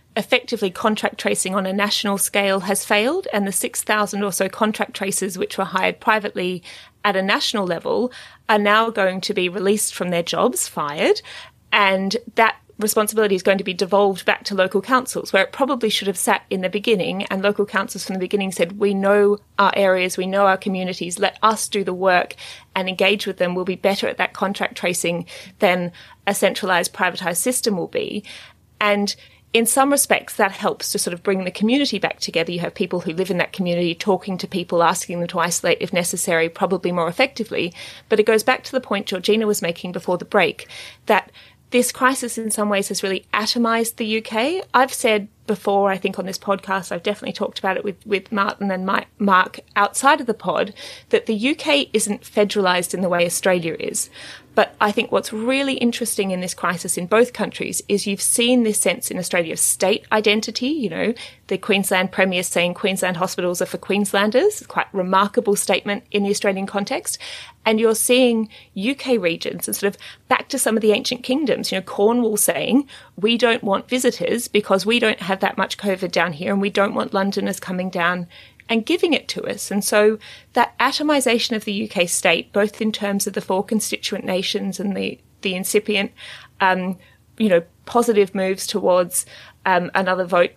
effectively contract tracing on a national scale has failed, and the six thousand or so contract tracers which were hired privately at a national level are now going to be released from their jobs, fired, and that responsibility is going to be devolved back to local councils, where it probably should have sat in the beginning, and local councils from the beginning said, we know our areas, we know our communities, let us do the work and engage with them. We'll be better at that contract tracing than a centralised privatised system will be. And in some respects, that helps to sort of bring the community back together. You have people who live in that community talking to people, asking them to isolate if necessary, probably more effectively. But it goes back to the point Georgina was making before the break, that this crisis in some ways has really atomised the U K. I've said before, I think on this podcast, I've definitely talked about it with, with Martin and Mike, Mark outside of the pod, that the U K isn't federalised in the way Australia is. But I think what's really interesting in this crisis in both countries is you've seen this sense in Australia of state identity, you know, the Queensland Premier saying Queensland hospitals are for Queenslanders, quite a remarkable statement in the Australian context. And you're seeing U K regions and sort of back to some of the ancient kingdoms, you know, Cornwall saying, we don't want visitors because we don't have that much COVID down here and we don't want Londoners coming down and giving it to us. And so that atomisation of the U K state, both in terms of the four constituent nations and the, the incipient, um, you know, positive moves towards um, another vote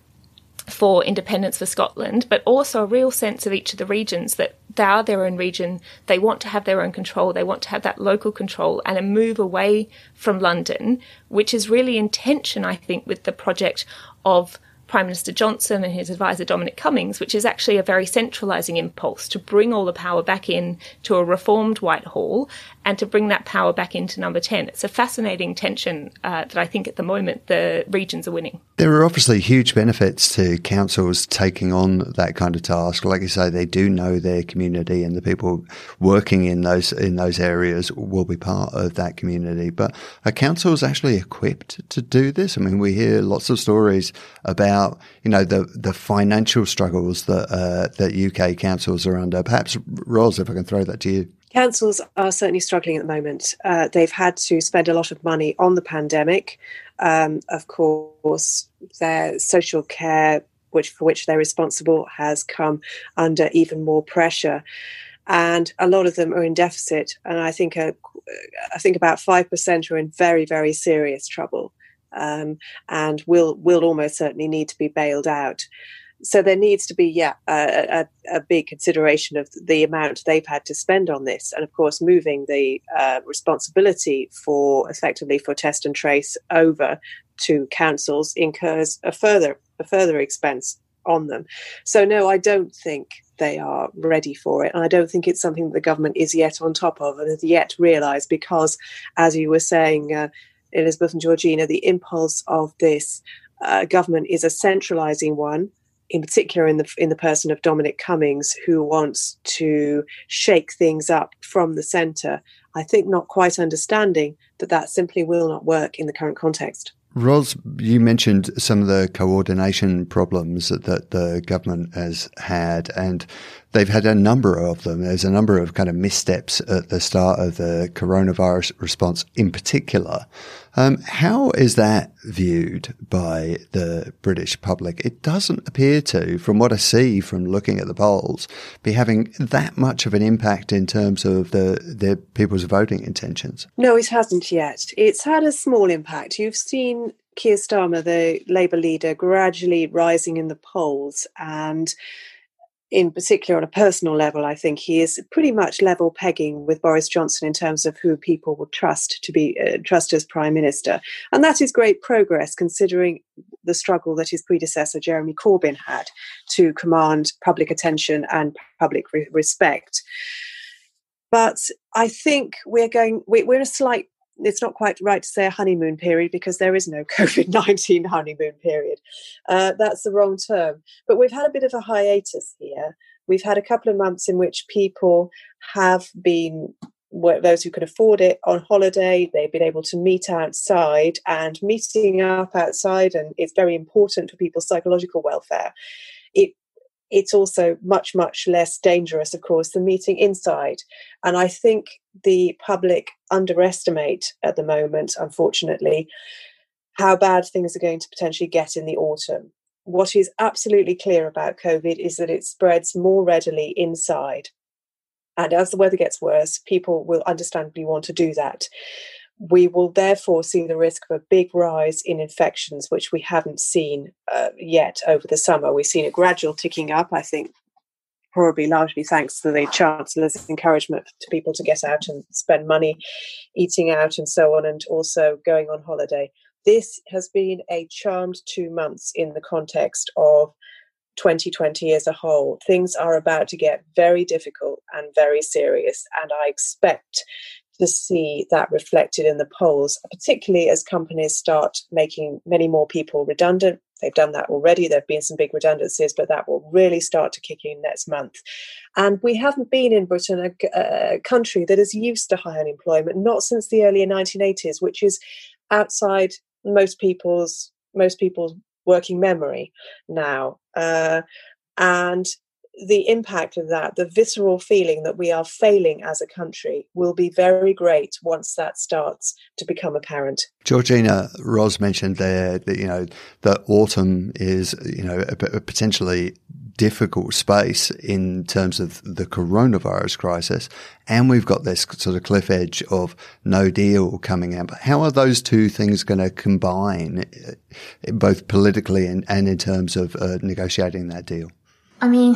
for independence for Scotland, but also a real sense of each of the regions that they are their own region, they want to have their own control, they want to have that local control and a move away from London, which is really in tension, I think, with the project of Prime Minister Johnson and his advisor Dominic Cummings, which is actually a very centralising impulse to bring all the power back in to a reformed Whitehall and to bring that power back into Number ten. It's a fascinating tension uh, that I think at the moment the regions are winning. There are obviously huge benefits to councils taking on that kind of task. Like you say, they do know their community and the people working in those in those areas will be part of that community. But are councils actually equipped to do this? I mean, we hear lots of stories about you know, the, the financial struggles that uh, that U K councils are under. Perhaps, Ros, if I can throw that to you. Councils are certainly struggling at the moment. Uh, they've had to spend a lot of money on the pandemic. Um, of course, their social care, which for which they're responsible, has come under even more pressure. And a lot of them are in deficit. And I think, uh, I think about five percent are in very, very serious trouble. Um, and will will almost certainly need to be bailed out. So there needs to be, yeah, a, a, a big consideration of the amount they've had to spend on this. And of course, moving the uh, responsibility for effectively for test and trace over to councils incurs a further a further expense on them. So no, I don't think they are ready for it. And I don't think it's something that the government is yet on top of and has yet realised because, as you were saying, uh, Elizabeth and Georgina, the impulse of this uh, government is a centralising one, in particular in the in the person of Dominic Cummings, who wants to shake things up from the centre. I think not quite understanding that that simply will not work in the current context. Ros, you mentioned some of the coordination problems that, that the government has had, and they've had a number of them. There's a number of kind of missteps at the start of the coronavirus response in particular. Um, how is that viewed by the British public? It doesn't appear to, from what I see from looking at the polls, be having that much of an impact in terms of the, the people's voting intentions. No, it hasn't yet. It's had a small impact. You've seen Keir Starmer, the Labour leader, gradually rising in the polls, and in particular on a personal level, I think he is pretty much level pegging with Boris Johnson in terms of who people will trust to be uh, trust as Prime Minister. And that is great progress considering the struggle that his predecessor, Jeremy Corbyn, had to command public attention and public re- respect. But I think we're going, we're in a slight, it's not quite right to say a honeymoon period because there is no COVID nineteen honeymoon period. Uh, that's the wrong term. But we've had a bit of a hiatus here. We've had a couple of months in which people have been, those who could afford it, on holiday. They've been able to meet outside, and meeting up outside, and it's very important for people's psychological welfare. It It's also much, much less dangerous, of course, than meeting inside. And I think the public underestimate at the moment, unfortunately, how bad things are going to potentially get in the autumn. What is absolutely clear about COVID is that it spreads more readily inside. And as the weather gets worse, people will understandably want to do that. We will therefore see the risk of a big rise in infections, which we haven't seen uh, yet over the summer. We've seen a gradual ticking up, I think, probably largely thanks to the Chancellor's encouragement to people to get out and spend money, eating out and so on, and also going on holiday. This has been a charmed two months in the context of twenty twenty as a whole. Things are about to get very difficult and very serious, and I expect to see that reflected in the polls, particularly as companies start making many more people redundant. They've done that already. There have been some big redundancies, but that will really start to kick in next month. And we haven't been in Britain a, a country that is used to high unemployment, not since the early nineteen eighties, which is outside most people's most people's working memory now. Uh, and the impact of that, the visceral feeling that we are failing as a country, will be very great once that starts to become apparent. Georgina, Ros mentioned there that, you know, that autumn is, you know, a, a potentially difficult space in terms of the coronavirus crisis, and we've got this sort of cliff edge of no deal coming out. But how are those two things going to combine, both politically and, and in terms of uh, negotiating that deal? I mean,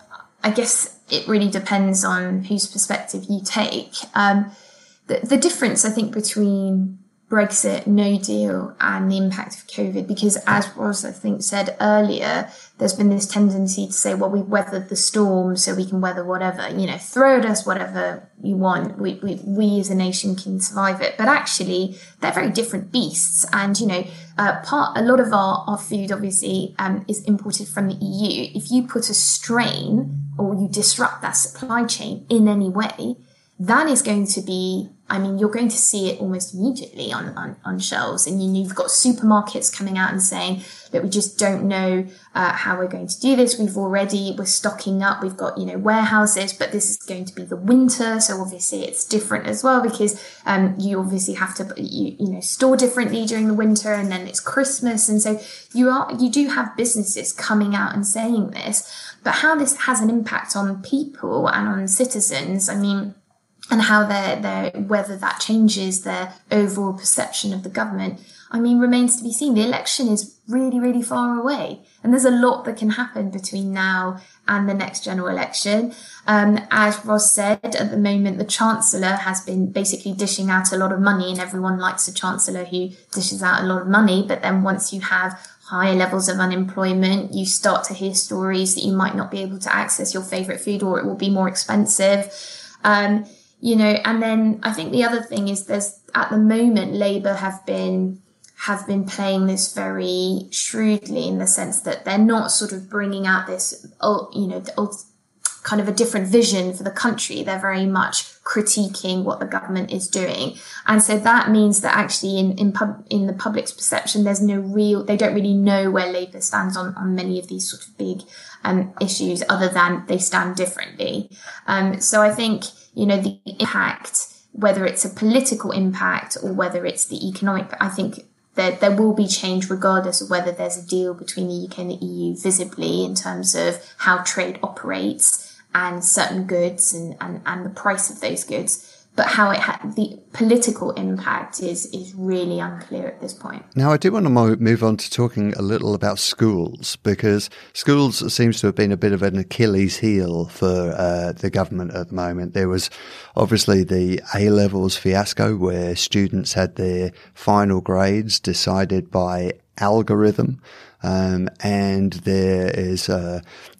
I guess it really depends on whose perspective you take. Um, the, the difference, I think, between Brexit, no deal, and the impact of COVID, because as Ros, I think, said earlier, there's been this tendency to say, well, we've weathered the storm, so we can weather whatever, you know, throw at us whatever you want. We, we, we as a nation can survive it. But actually, they're very different beasts. And, you know, uh, part, a lot of our, our food, obviously, um, is imported from the E U. If you put a strain or you disrupt that supply chain in any way, that is going to be, I mean, you're going to see it almost immediately on, on, on shelves. And you, you've got supermarkets coming out and saying that we just don't know uh, how we're going to do this. We've already, we're stocking up. We've got, you know, warehouses, but this is going to be the winter. So obviously it's different as well, because um, you obviously have to, you, you know, store differently during the winter, and then it's Christmas. And so you are, you do have businesses coming out and saying this, but how this has an impact on people and on citizens, I mean, and how they're, they're, whether that changes their overall perception of the government, I mean, remains to be seen. The election is really, really far away. And there's a lot that can happen between now and the next general election. Um, as Ros said, at the moment, the Chancellor has been basically dishing out a lot of money, and everyone likes a Chancellor who dishes out a lot of money. But then once you have higher levels of unemployment, you start to hear stories that you might not be able to access your favourite food, or it will be more expensive. Um, You know, and then I think the other thing is there's, at the moment, Labour have been, have been playing this very shrewdly, in the sense that they're not sort of bringing out this, you know, kind of a different vision for the country. They're very much critiquing what the government is doing. And so that means that actually in, in pub, in the public's perception, there's no real, they don't really know where Labour stands on, on many of these sort of big um, issues, other than they stand differently. Um, so I think, you know, the impact, whether it's a political impact or whether it's the economic, I think that there will be change regardless of whether there's a deal between the U K and the E U visibly, in terms of how trade operates and certain goods and, and, and the price of those goods. But how it ha- the political impact is is really unclear at this point. Now, I do want to mo- move on to talking a little about schools, because schools seems to have been a bit of an Achilles heel for uh, the government at the moment. There was obviously the A-levels fiasco, where students had their final grades decided by algorithm. Um, and there is, uh,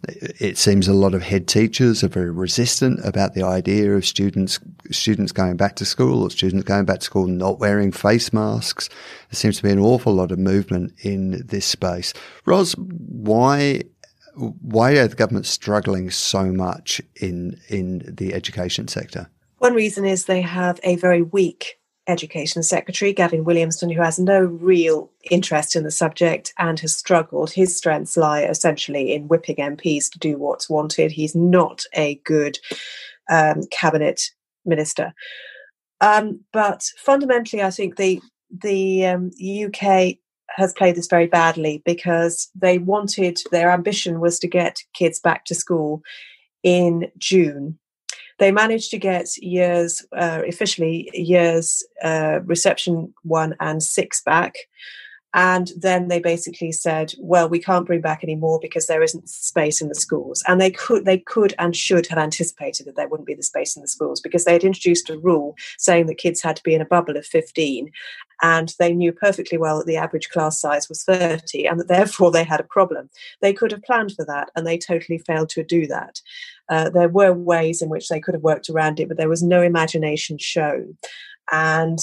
it seems a lot of head teachers are very resistant about the idea of students, students going back to school, or students going back to school not wearing face masks. There seems to be an awful lot of movement in this space. Ros, why, why are the government struggling so much in, in the education sector? One reason is they have a very weak Education Secretary, Gavin Williamson, who has no real interest in the subject and has struggled. His strengths lie essentially in whipping M Ps to do what's wanted. He's not a good um, cabinet minister. Um, but fundamentally, I think the the um, U K has played this very badly because they wanted, their ambition was to get kids back to school in June. They managed to get years, uh, officially years uh, reception one and six back. And then they basically said, well, we can't bring back any more because there isn't space in the schools. And they could they could and should have anticipated that there wouldn't be the space in the schools because they had introduced a rule saying that kids had to be in a bubble of fifteen. And they knew perfectly well that the average class size was thirty and that therefore they had a problem. They could have planned for that and they totally failed to do that. Uh, there were ways in which they could have worked around it, but there was no imagination shown. And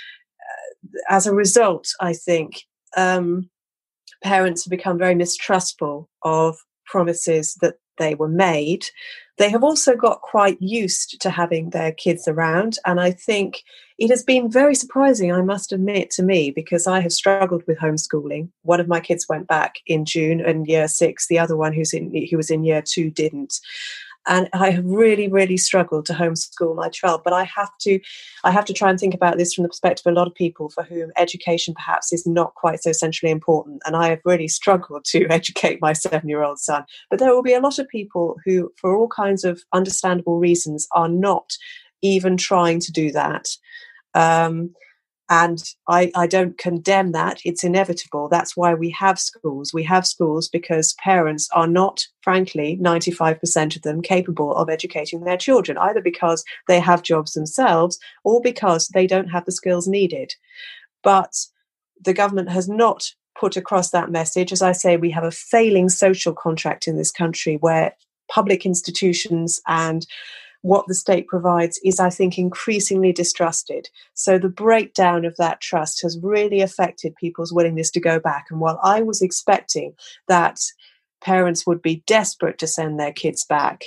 uh, as a result, I think, Um, parents have become very mistrustful of promises that they were made. They have also got quite used to having their kids around. And I think it has been very surprising, I must admit, to me, because I have struggled with homeschooling. One of my kids went back in June in year six. The other one who's in, who was in year two didn't. And I have really, really struggled to homeschool my child. But I have to, I have to try and think about this from the perspective of a lot of people for whom education perhaps is not quite so centrally important. And I have really struggled to educate my seven-year-old son. But there will be a lot of people who, for all kinds of understandable reasons, are not even trying to do that. Um, And I, I don't condemn that. It's inevitable. That's why we have schools. We have schools because parents are not, frankly, ninety-five percent of them capable of educating their children, either because they have jobs themselves or because they don't have the skills needed. But the government has not put across that message. As I say, we have a failing social contract in this country where public institutions and what the state provides is, I think, increasingly distrusted. So the breakdown of that trust has really affected people's willingness to go back. And while I was expecting that parents would be desperate to send their kids back,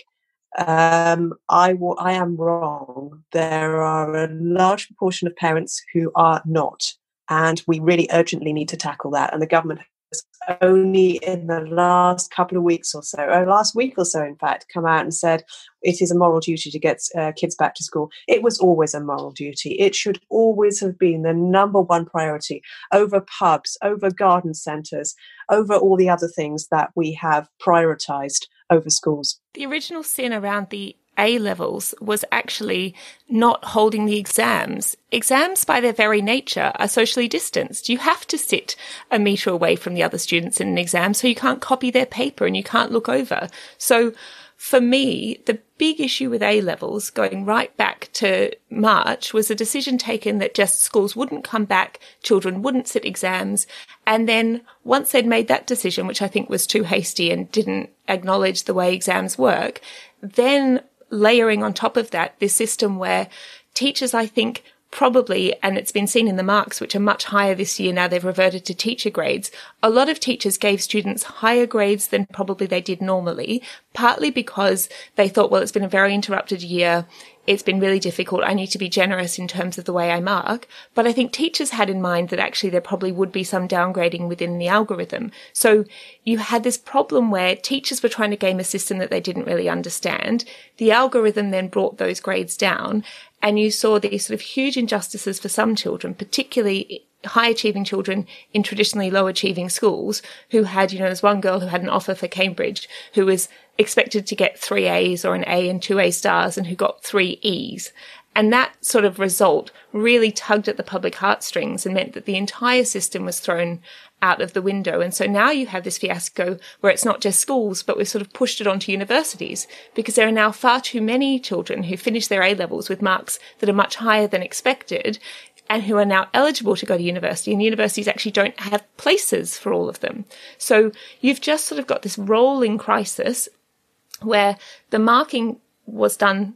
um, I, w- I am wrong. There are a large proportion of parents who are not. And we really urgently need to tackle that. And the government has only in the last couple of weeks or so, or last week or so, in fact, come out and said it is a moral duty to get uh, kids back to school. It was always a moral duty. It should always have been the number one priority over pubs, over garden centres, over all the other things that we have prioritised over schools. The original sin around the A-levels was actually not holding the exams. Exams, by their very nature, are socially distanced. You have to sit a metre away from the other students in an exam, so you can't copy their paper and you can't look over. So for me, the big issue with A-levels going right back to March was a decision taken that just schools wouldn't come back, children wouldn't sit exams. And then once they'd made that decision, which I think was too hasty and didn't acknowledge the way exams work, then layering on top of that this system where teachers, I think, probably, and it's been seen in the marks, which are much higher this year now they've reverted to teacher grades, a lot of teachers gave students higher grades than probably they did normally, partly because they thought, well, it's been a very interrupted year, it's been really difficult, I need to be generous in terms of the way I mark. But I think teachers had in mind that actually there probably would be some downgrading within the algorithm. So you had this problem where teachers were trying to game a system that they didn't really understand. The algorithm then brought those grades down, and you saw these sort of huge injustices for some children, particularly high-achieving children in traditionally low-achieving schools who had, you know, there's one girl who had an offer for Cambridge who was expected to get three A's or an A and two A stars and who got three E's. And that sort of result really tugged at the public heartstrings and meant that the entire system was thrown out of the window. And so now you have this fiasco where it's not just schools, but we've sort of pushed it onto universities because there are now far too many children who finish their A-levels with marks that are much higher than expected and who are now eligible to go to university, and universities actually don't have places for all of them. So you've just sort of got this rolling crisis where the marking was done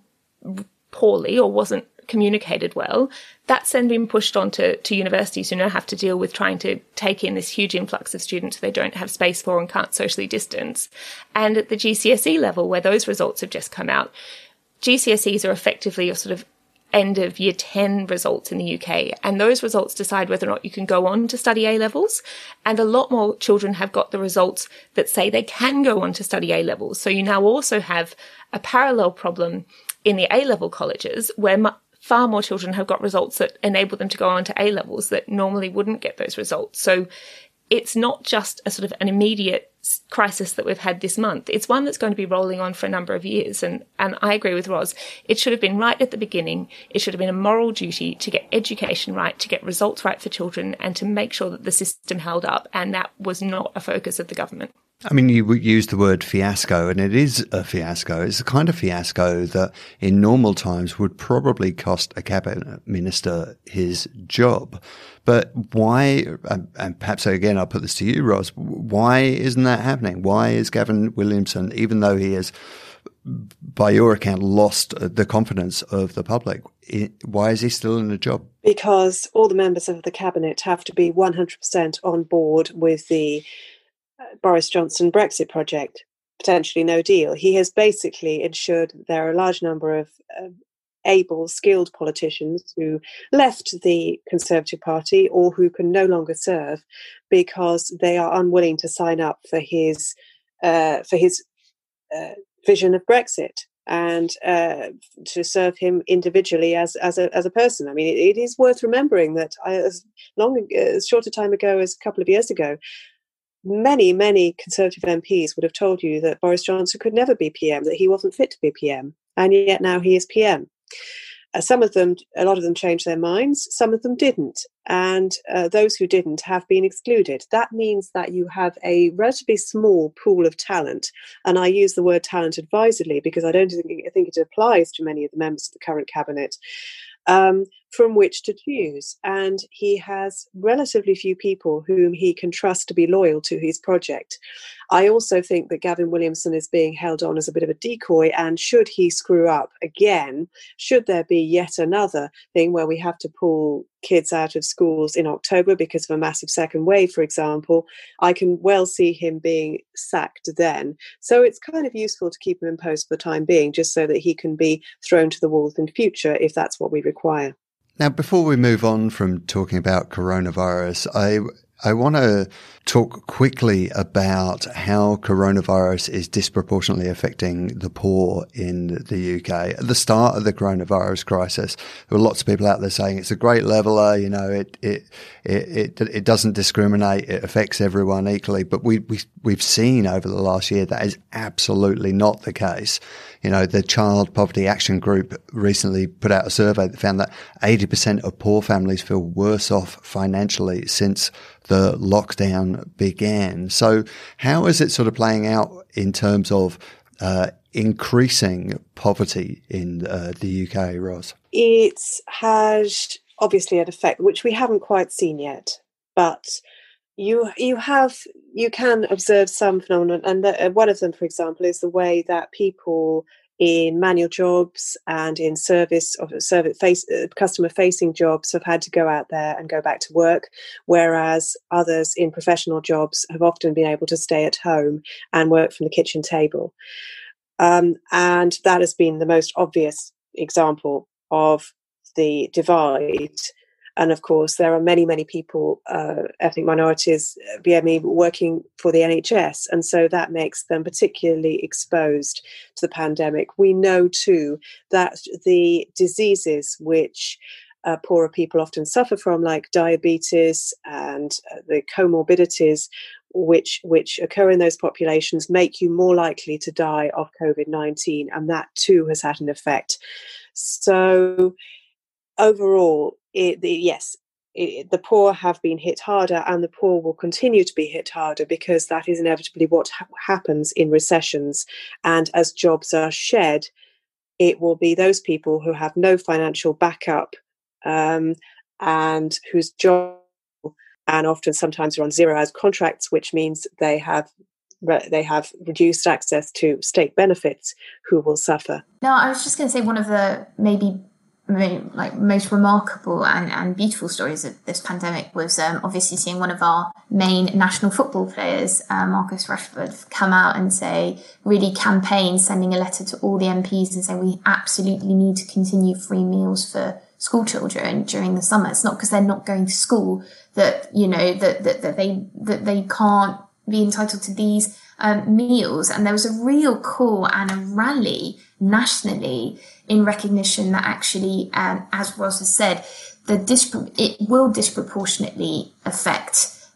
poorly or wasn't communicated well. That's then been pushed on to, to universities who now have to deal with trying to take in this huge influx of students they don't have space for and can't socially distance. And at the G C S E level, where those results have just come out, G C S Es are effectively your sort of end of year ten results in the U K. And those results decide whether or not you can go on to study A-levels. And a lot more children have got the results that say they can go on to study A-levels. So you now also have a parallel problem in the A-level colleges where mu- far more children have got results that enable them to go on to A-levels that normally wouldn't get those results. So it's not just a sort of an immediate crisis that we've had this month. It's one that's going to be rolling on for a number of years. And, and I agree with Ros. It should have been right at the beginning. It should have been a moral duty to get education right, to get results right for children, and to make sure that the system held up. And that was not a focus of the government. I mean, you use the word fiasco, and it is a fiasco. It's the kind of fiasco that in normal times would probably cost a cabinet minister his job. But why, and perhaps again, I'll put this to you, Ros, why isn't that happening? Why is Gavin Williamson, even though he has, by your account, lost the confidence of the public, why is he still in the job? Because all the members of the cabinet have to be one hundred percent on board with the Boris Johnson Brexit project, potentially no deal. He has basically ensured that there are a large number of uh, able, skilled politicians who left the Conservative Party or who can no longer serve because they are unwilling to sign up for his uh, for his uh, vision of Brexit and uh, to serve him individually as as a as a person. I mean, it, it is worth remembering that I, as long as short a time ago as a couple of years ago, many, many Conservative M Ps would have told you that Boris Johnson could never be P M, that he wasn't fit to be P M, and yet now he is P M. Uh, some of them, a lot of them changed their minds, some of them didn't, and uh, those who didn't have been excluded. That means that you have a relatively small pool of talent, and I use the word talent advisedly because I don't think, I think it applies to many of the members of the current cabinet, Um, from which to choose. And he has relatively few people whom he can trust to be loyal to his project. I also think that Gavin Williamson is being held on as a bit of a decoy, and should he screw up again, should there be yet another thing where we have to pull kids out of schools in October because of a massive second wave, for example, I can well see him being sacked then. So it's kind of useful to keep him in post for the time being, just so that he can be thrown to the wolves in future if that's what we require. Now, before we move on from talking about coronavirus, I I want to talk quickly about how coronavirus is disproportionately affecting the poor in the U K. At the start of the coronavirus crisis, there were lots of people out there saying it's a great leveller, you know, it it it it, it doesn't discriminate, it affects everyone equally. But we, we we've seen over the last year that is absolutely not the case. You know, the Child Poverty Action Group recently put out a survey that found that eighty percent of poor families feel worse off financially since the lockdown began. So how is it sort of playing out in terms of uh, increasing poverty in uh, the U K, Ros? It has obviously an effect, which we haven't quite seen yet, but you you have you can observe some phenomenon, and the, one of them, for example, is the way that people in manual jobs and in service of service face uh, customer facing jobs have had to go out there and go back to work, whereas others in professional jobs have often been able to stay at home and work from the kitchen table. Um, and that has been the most obvious example of the divide. And of course, there are many, many people, uh, ethnic minorities, B M E, working for the N H S. And so that makes them particularly exposed to the pandemic. We know, too, that the diseases which uh, poorer people often suffer from, like diabetes and uh, the comorbidities which which occur in those populations, make you more likely to die of COVID nineteen. And that, too, has had an effect. So overall, It, the, yes, it, the poor have been hit harder, and the poor will continue to be hit harder because that is inevitably what ha- happens in recessions. And as jobs are shed, it will be those people who have no financial backup um, and whose job, and often sometimes are on zero-hours contracts, which means they have they have reduced access to state benefits, who will suffer. No, I was just going to say one of the maybe like most remarkable and, and beautiful stories of this pandemic was um, obviously seeing one of our main national football players, uh, Marcus Rashford, come out and say, really campaign, sending a letter to all the M Ps and saying we absolutely need to continue free meals for school children during the summer. It's not because they're not going to school that, you know, that, that, that they, that they can't be entitled to these um, meals. And there was a real call and a rally nationally in recognition that actually, um, as Ros has said, the dispro- it will disproportionately affect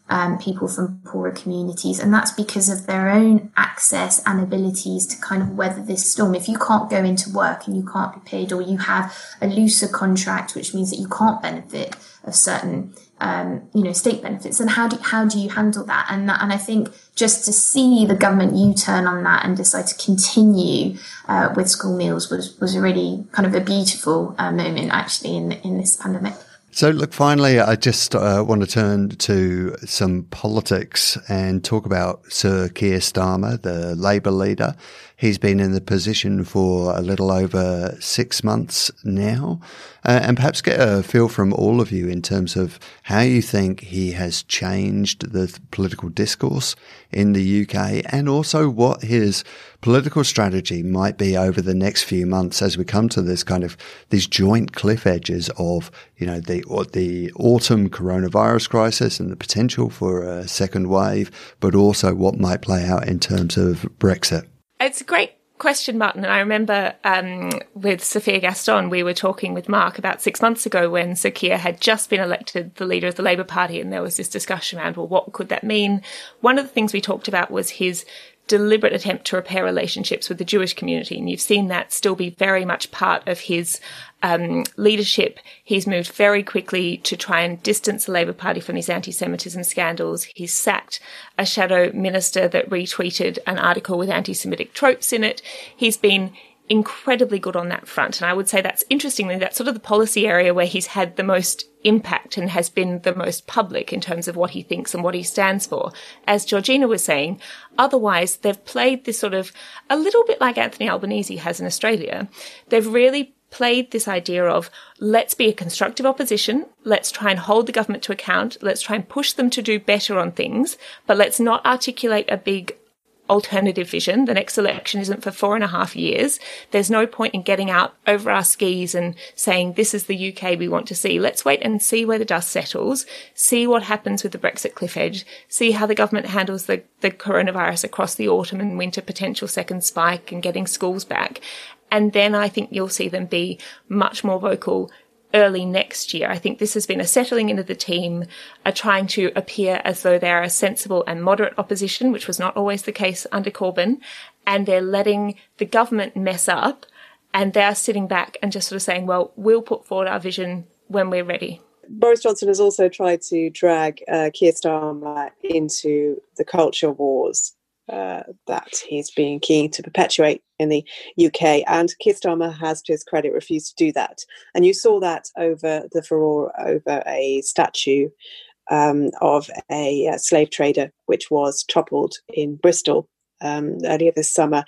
um, people from poorer communities. And that's because of their own access and abilities to kind of weather this storm. If you can't go into work and you can't be paid, or you have a looser contract, which means that you can't benefit of certain Um, you know, state benefits, and how do how do you handle that? And that, and I think just to see the government U-turn on that and decide to continue uh, with school meals was was a really kind of a beautiful uh, moment actually in in this pandemic. So, look, finally, I just uh, want to turn to some politics and talk about Sir Keir Starmer, the Labour leader. He's been in the position for a little over six months now, uh, and perhaps get a feel from all of you in terms of how you think he has changed the political discourse in the U K, and also what his political strategy might be over the next few months as we come to this kind of these joint cliff edges of, you know, the the autumn coronavirus crisis and the potential for a second wave, but also what might play out in terms of Brexit. It's a great question, Martin. And I remember um, with Sophia Gaston, we were talking with Mark about six months ago when Sir Keir had just been elected the leader of the Labour Party, and there was this discussion around, well, what could that mean? One of the things we talked about was his deliberate attempt to repair relationships with the Jewish community. And you've seen that still be very much part of his um, leadership. He's moved very quickly to try and distance the Labour Party from these anti-Semitism scandals. He's sacked a shadow minister that retweeted an article with anti-Semitic tropes in it. He's been incredibly good on that front. And I would say that's interestingly, that's sort of the policy area where he's had the most impact and has been the most public in terms of what he thinks and what he stands for. As Georgina was saying, otherwise they've played this sort of, a little bit like Anthony Albanese has in Australia. They've really played this idea of, let's be a constructive opposition, let's try and hold the government to account, let's try and push them to do better on things, but let's not articulate a big alternative vision. The next election isn't for four and a half years. There's no point in getting out over our skis and saying, this is the U K we want to see. Let's wait and see where the dust settles, see what happens with the Brexit cliff edge, see how the government handles the, the coronavirus across the autumn and winter potential second spike and getting schools back. And then I think you'll see them be much more vocal early next year. I think this has been a settling into the team, a trying to appear as though they're a sensible and moderate opposition, which was not always the case under Corbyn, and they're letting the government mess up, and they're sitting back and just sort of saying, well, we'll put forward our vision when we're ready. Boris Johnson has also tried to drag uh, Keir Starmer into the culture wars Uh, that he's been keen to perpetuate in the U K, and Keir Starmer has, to his credit, refused to do that. And you saw that over the furore over a statue um, of a, a slave trader, which was toppled in Bristol um, earlier this summer,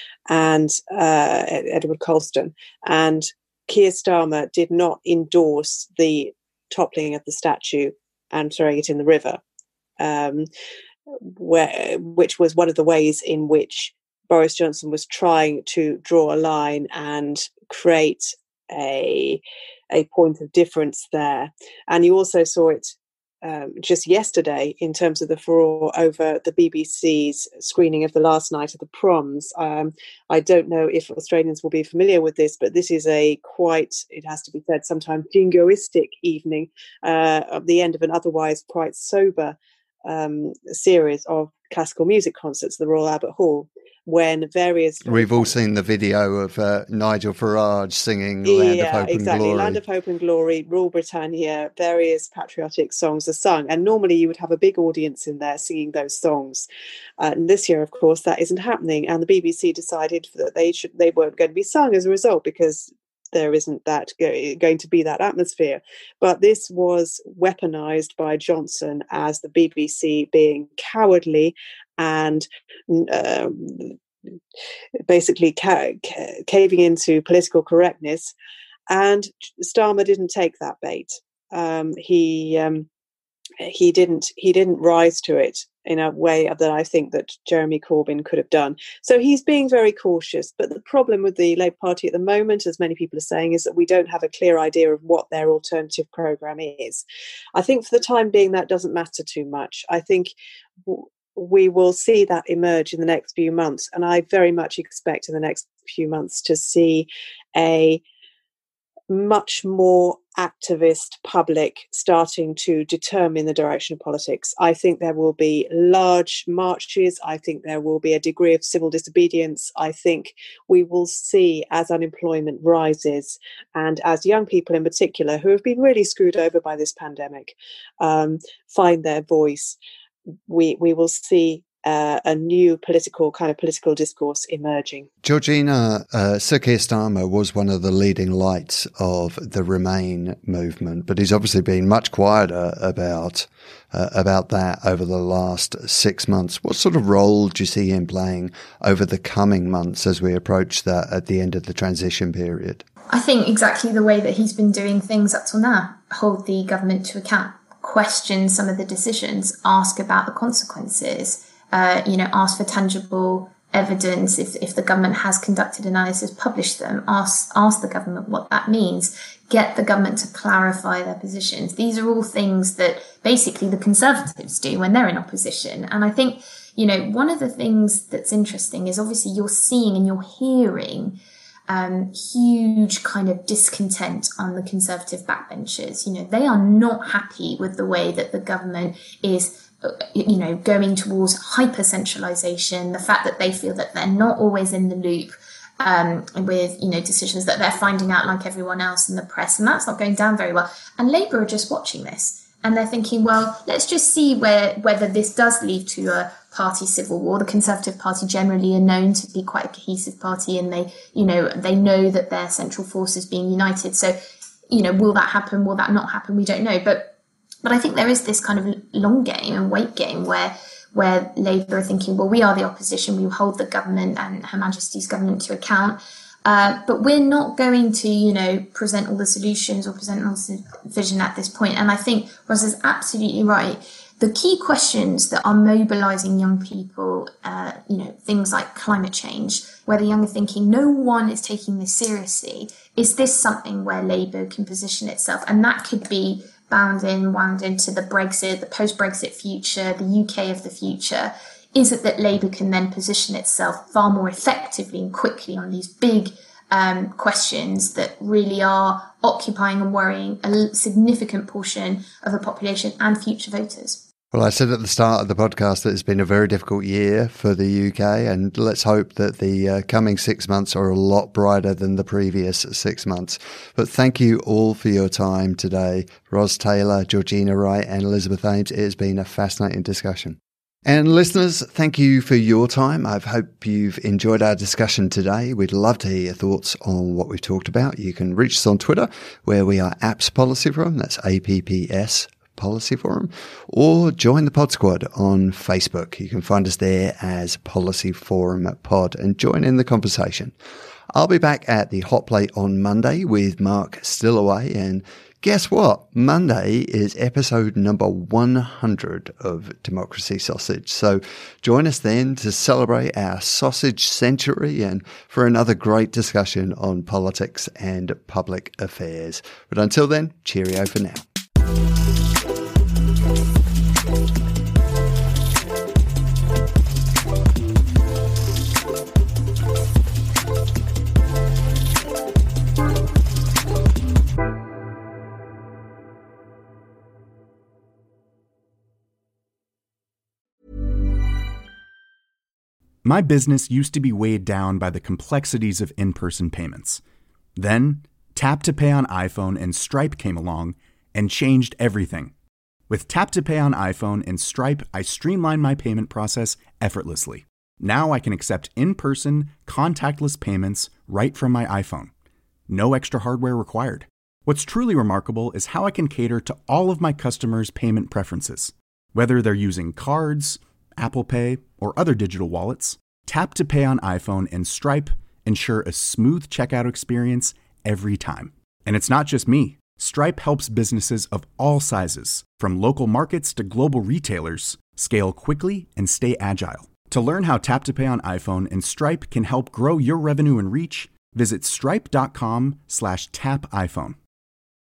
and uh, Edward Colston. And Keir Starmer did not endorse the toppling of the statue and throwing it in the river. Um, Where, which was one of the ways in which Boris Johnson was trying to draw a line and create a a point of difference there. And you also saw it um, just yesterday in terms of the furore over the B B C's screening of The Last Night of the Proms. Um, I don't know if Australians will be familiar with this, but this is a quite, it has to be said, sometimes jingoistic evening uh, at the end of an otherwise quite sober Um, series of classical music concerts at the Royal Albert Hall, when various... We've all seen the video of uh, Nigel Farage singing Land yeah, of Hope exactly. and Glory. Land of Hope and Glory, Rule Britannia, various patriotic songs are sung. And normally you would have a big audience in there singing those songs. Uh, and this year, of course, that isn't happening. And the B B C decided that they should they weren't going to be sung as a result, because there isn't that go- going to be that atmosphere. But this was weaponized by Johnson as the B B C being cowardly and um, basically ca- ca- caving into political correctness. And Starmer didn't take that bait. Um, he um, he didn't he didn't rise to it in a way that I think that Jeremy Corbyn could have done. So he's being very cautious. But the problem with the Labour Party at the moment, as many people are saying, is that we don't have a clear idea of what their alternative programme is. I think for the time being, that doesn't matter too much. I think w- we will see that emerge in the next few months. And I very much expect in the next few months to see a much more activist public starting to determine the direction of politics. I think there will be large marches. I think there will be a degree of civil disobedience. I think we will see, as unemployment rises and as young people in particular, who have been really screwed over by this pandemic, um, find their voice, we we will see Uh, a new political kind of political discourse emerging. Georgina, uh, Sir Keir Starmer was one of the leading lights of the Remain movement, but he's obviously been much quieter about uh, about that over the last six months. What sort of role do you see him playing over the coming months as we approach that at the end of the transition period? I think exactly the way that he's been doing things up till now. Hold the government to account, question some of the decisions, ask about the consequences. Uh, you know, ask for tangible evidence. If, if the government has conducted analysis, publish them. Ask ask the government what that means. Get the government to clarify their positions. These are all things that basically the Conservatives do when they're in opposition. And I think, you know, one of the things that's interesting is obviously you're seeing and you're hearing um, huge kind of discontent on the Conservative backbenchers. You know, they are not happy with the way that the government is, you know, going towards hyper-centralisation, the fact that they feel that they're not always in the loop um, with, you know, decisions that they're finding out like everyone else in the press, and that's not going down very well. And Labour are just watching this, and they're thinking, well, let's just see where whether this does lead to a party civil war. The Conservative Party generally are known to be quite a cohesive party, and they, you know, they know that their central force is being united. So, you know, will that happen? Will that not happen? We don't know, but. But I think there is this kind of long game and wait game where where Labour are thinking, well, we are the opposition, we will hold the government and Her Majesty's government to account. Uh, but we're not going to, you know, present all the solutions or present all the vision at this point. And I think Roz is absolutely right. The key questions that are mobilising young people, uh, you know, things like climate change, where the young are thinking, no one is taking this seriously. Is this something where Labour can position itself? And that could be bound in, wound into the Brexit, the post-Brexit future, the U K of the future. Is it that Labour can then position itself far more effectively and quickly on these big um, questions that really are occupying and worrying a significant portion of the population and future voters? Well, I said at the start of the podcast that it's been a very difficult year for the U K, and let's hope that the uh, coming six months are a lot brighter than the previous six months. But thank you all for your time today. Ros Taylor, Georgina Wright and Elizabeth Ames. It has been a fascinating discussion. And listeners, thank you for your time. I hope you've enjoyed our discussion today. We'd love to hear your thoughts on what we've talked about. You can reach us on Twitter, where we are Apps Policy Forum. That's A P P S Policy Forum, or join the Pod Squad on Facebook. You can find us there as Policy Forum Pod and join in the conversation. I'll be back at the Hot Plate on Monday with Mark still away, and guess what? Monday is episode number one hundred of Democracy Sausage. So join us then to celebrate our sausage century and for another great discussion on politics and public affairs. But until then, cheerio for now. My business used to be weighed down by the complexities of in-person payments. Then, Tap to Pay on iPhone and Stripe came along and changed everything. With Tap to Pay on iPhone and Stripe, I streamlined my payment process effortlessly. Now I can accept in-person, contactless payments right from my iPhone. No extra hardware required. What's truly remarkable is how I can cater to all of my customers' payment preferences. Whether they're using cards, Apple Pay, or other digital wallets, Tap to Pay on iPhone and Stripe ensure a smooth checkout experience every time. And it's not just me. Stripe helps businesses of all sizes, from local markets to global retailers, scale quickly and stay agile. To learn how Tap to Pay on iPhone and Stripe can help grow your revenue and reach, visit stripe.com slash tap iPhone.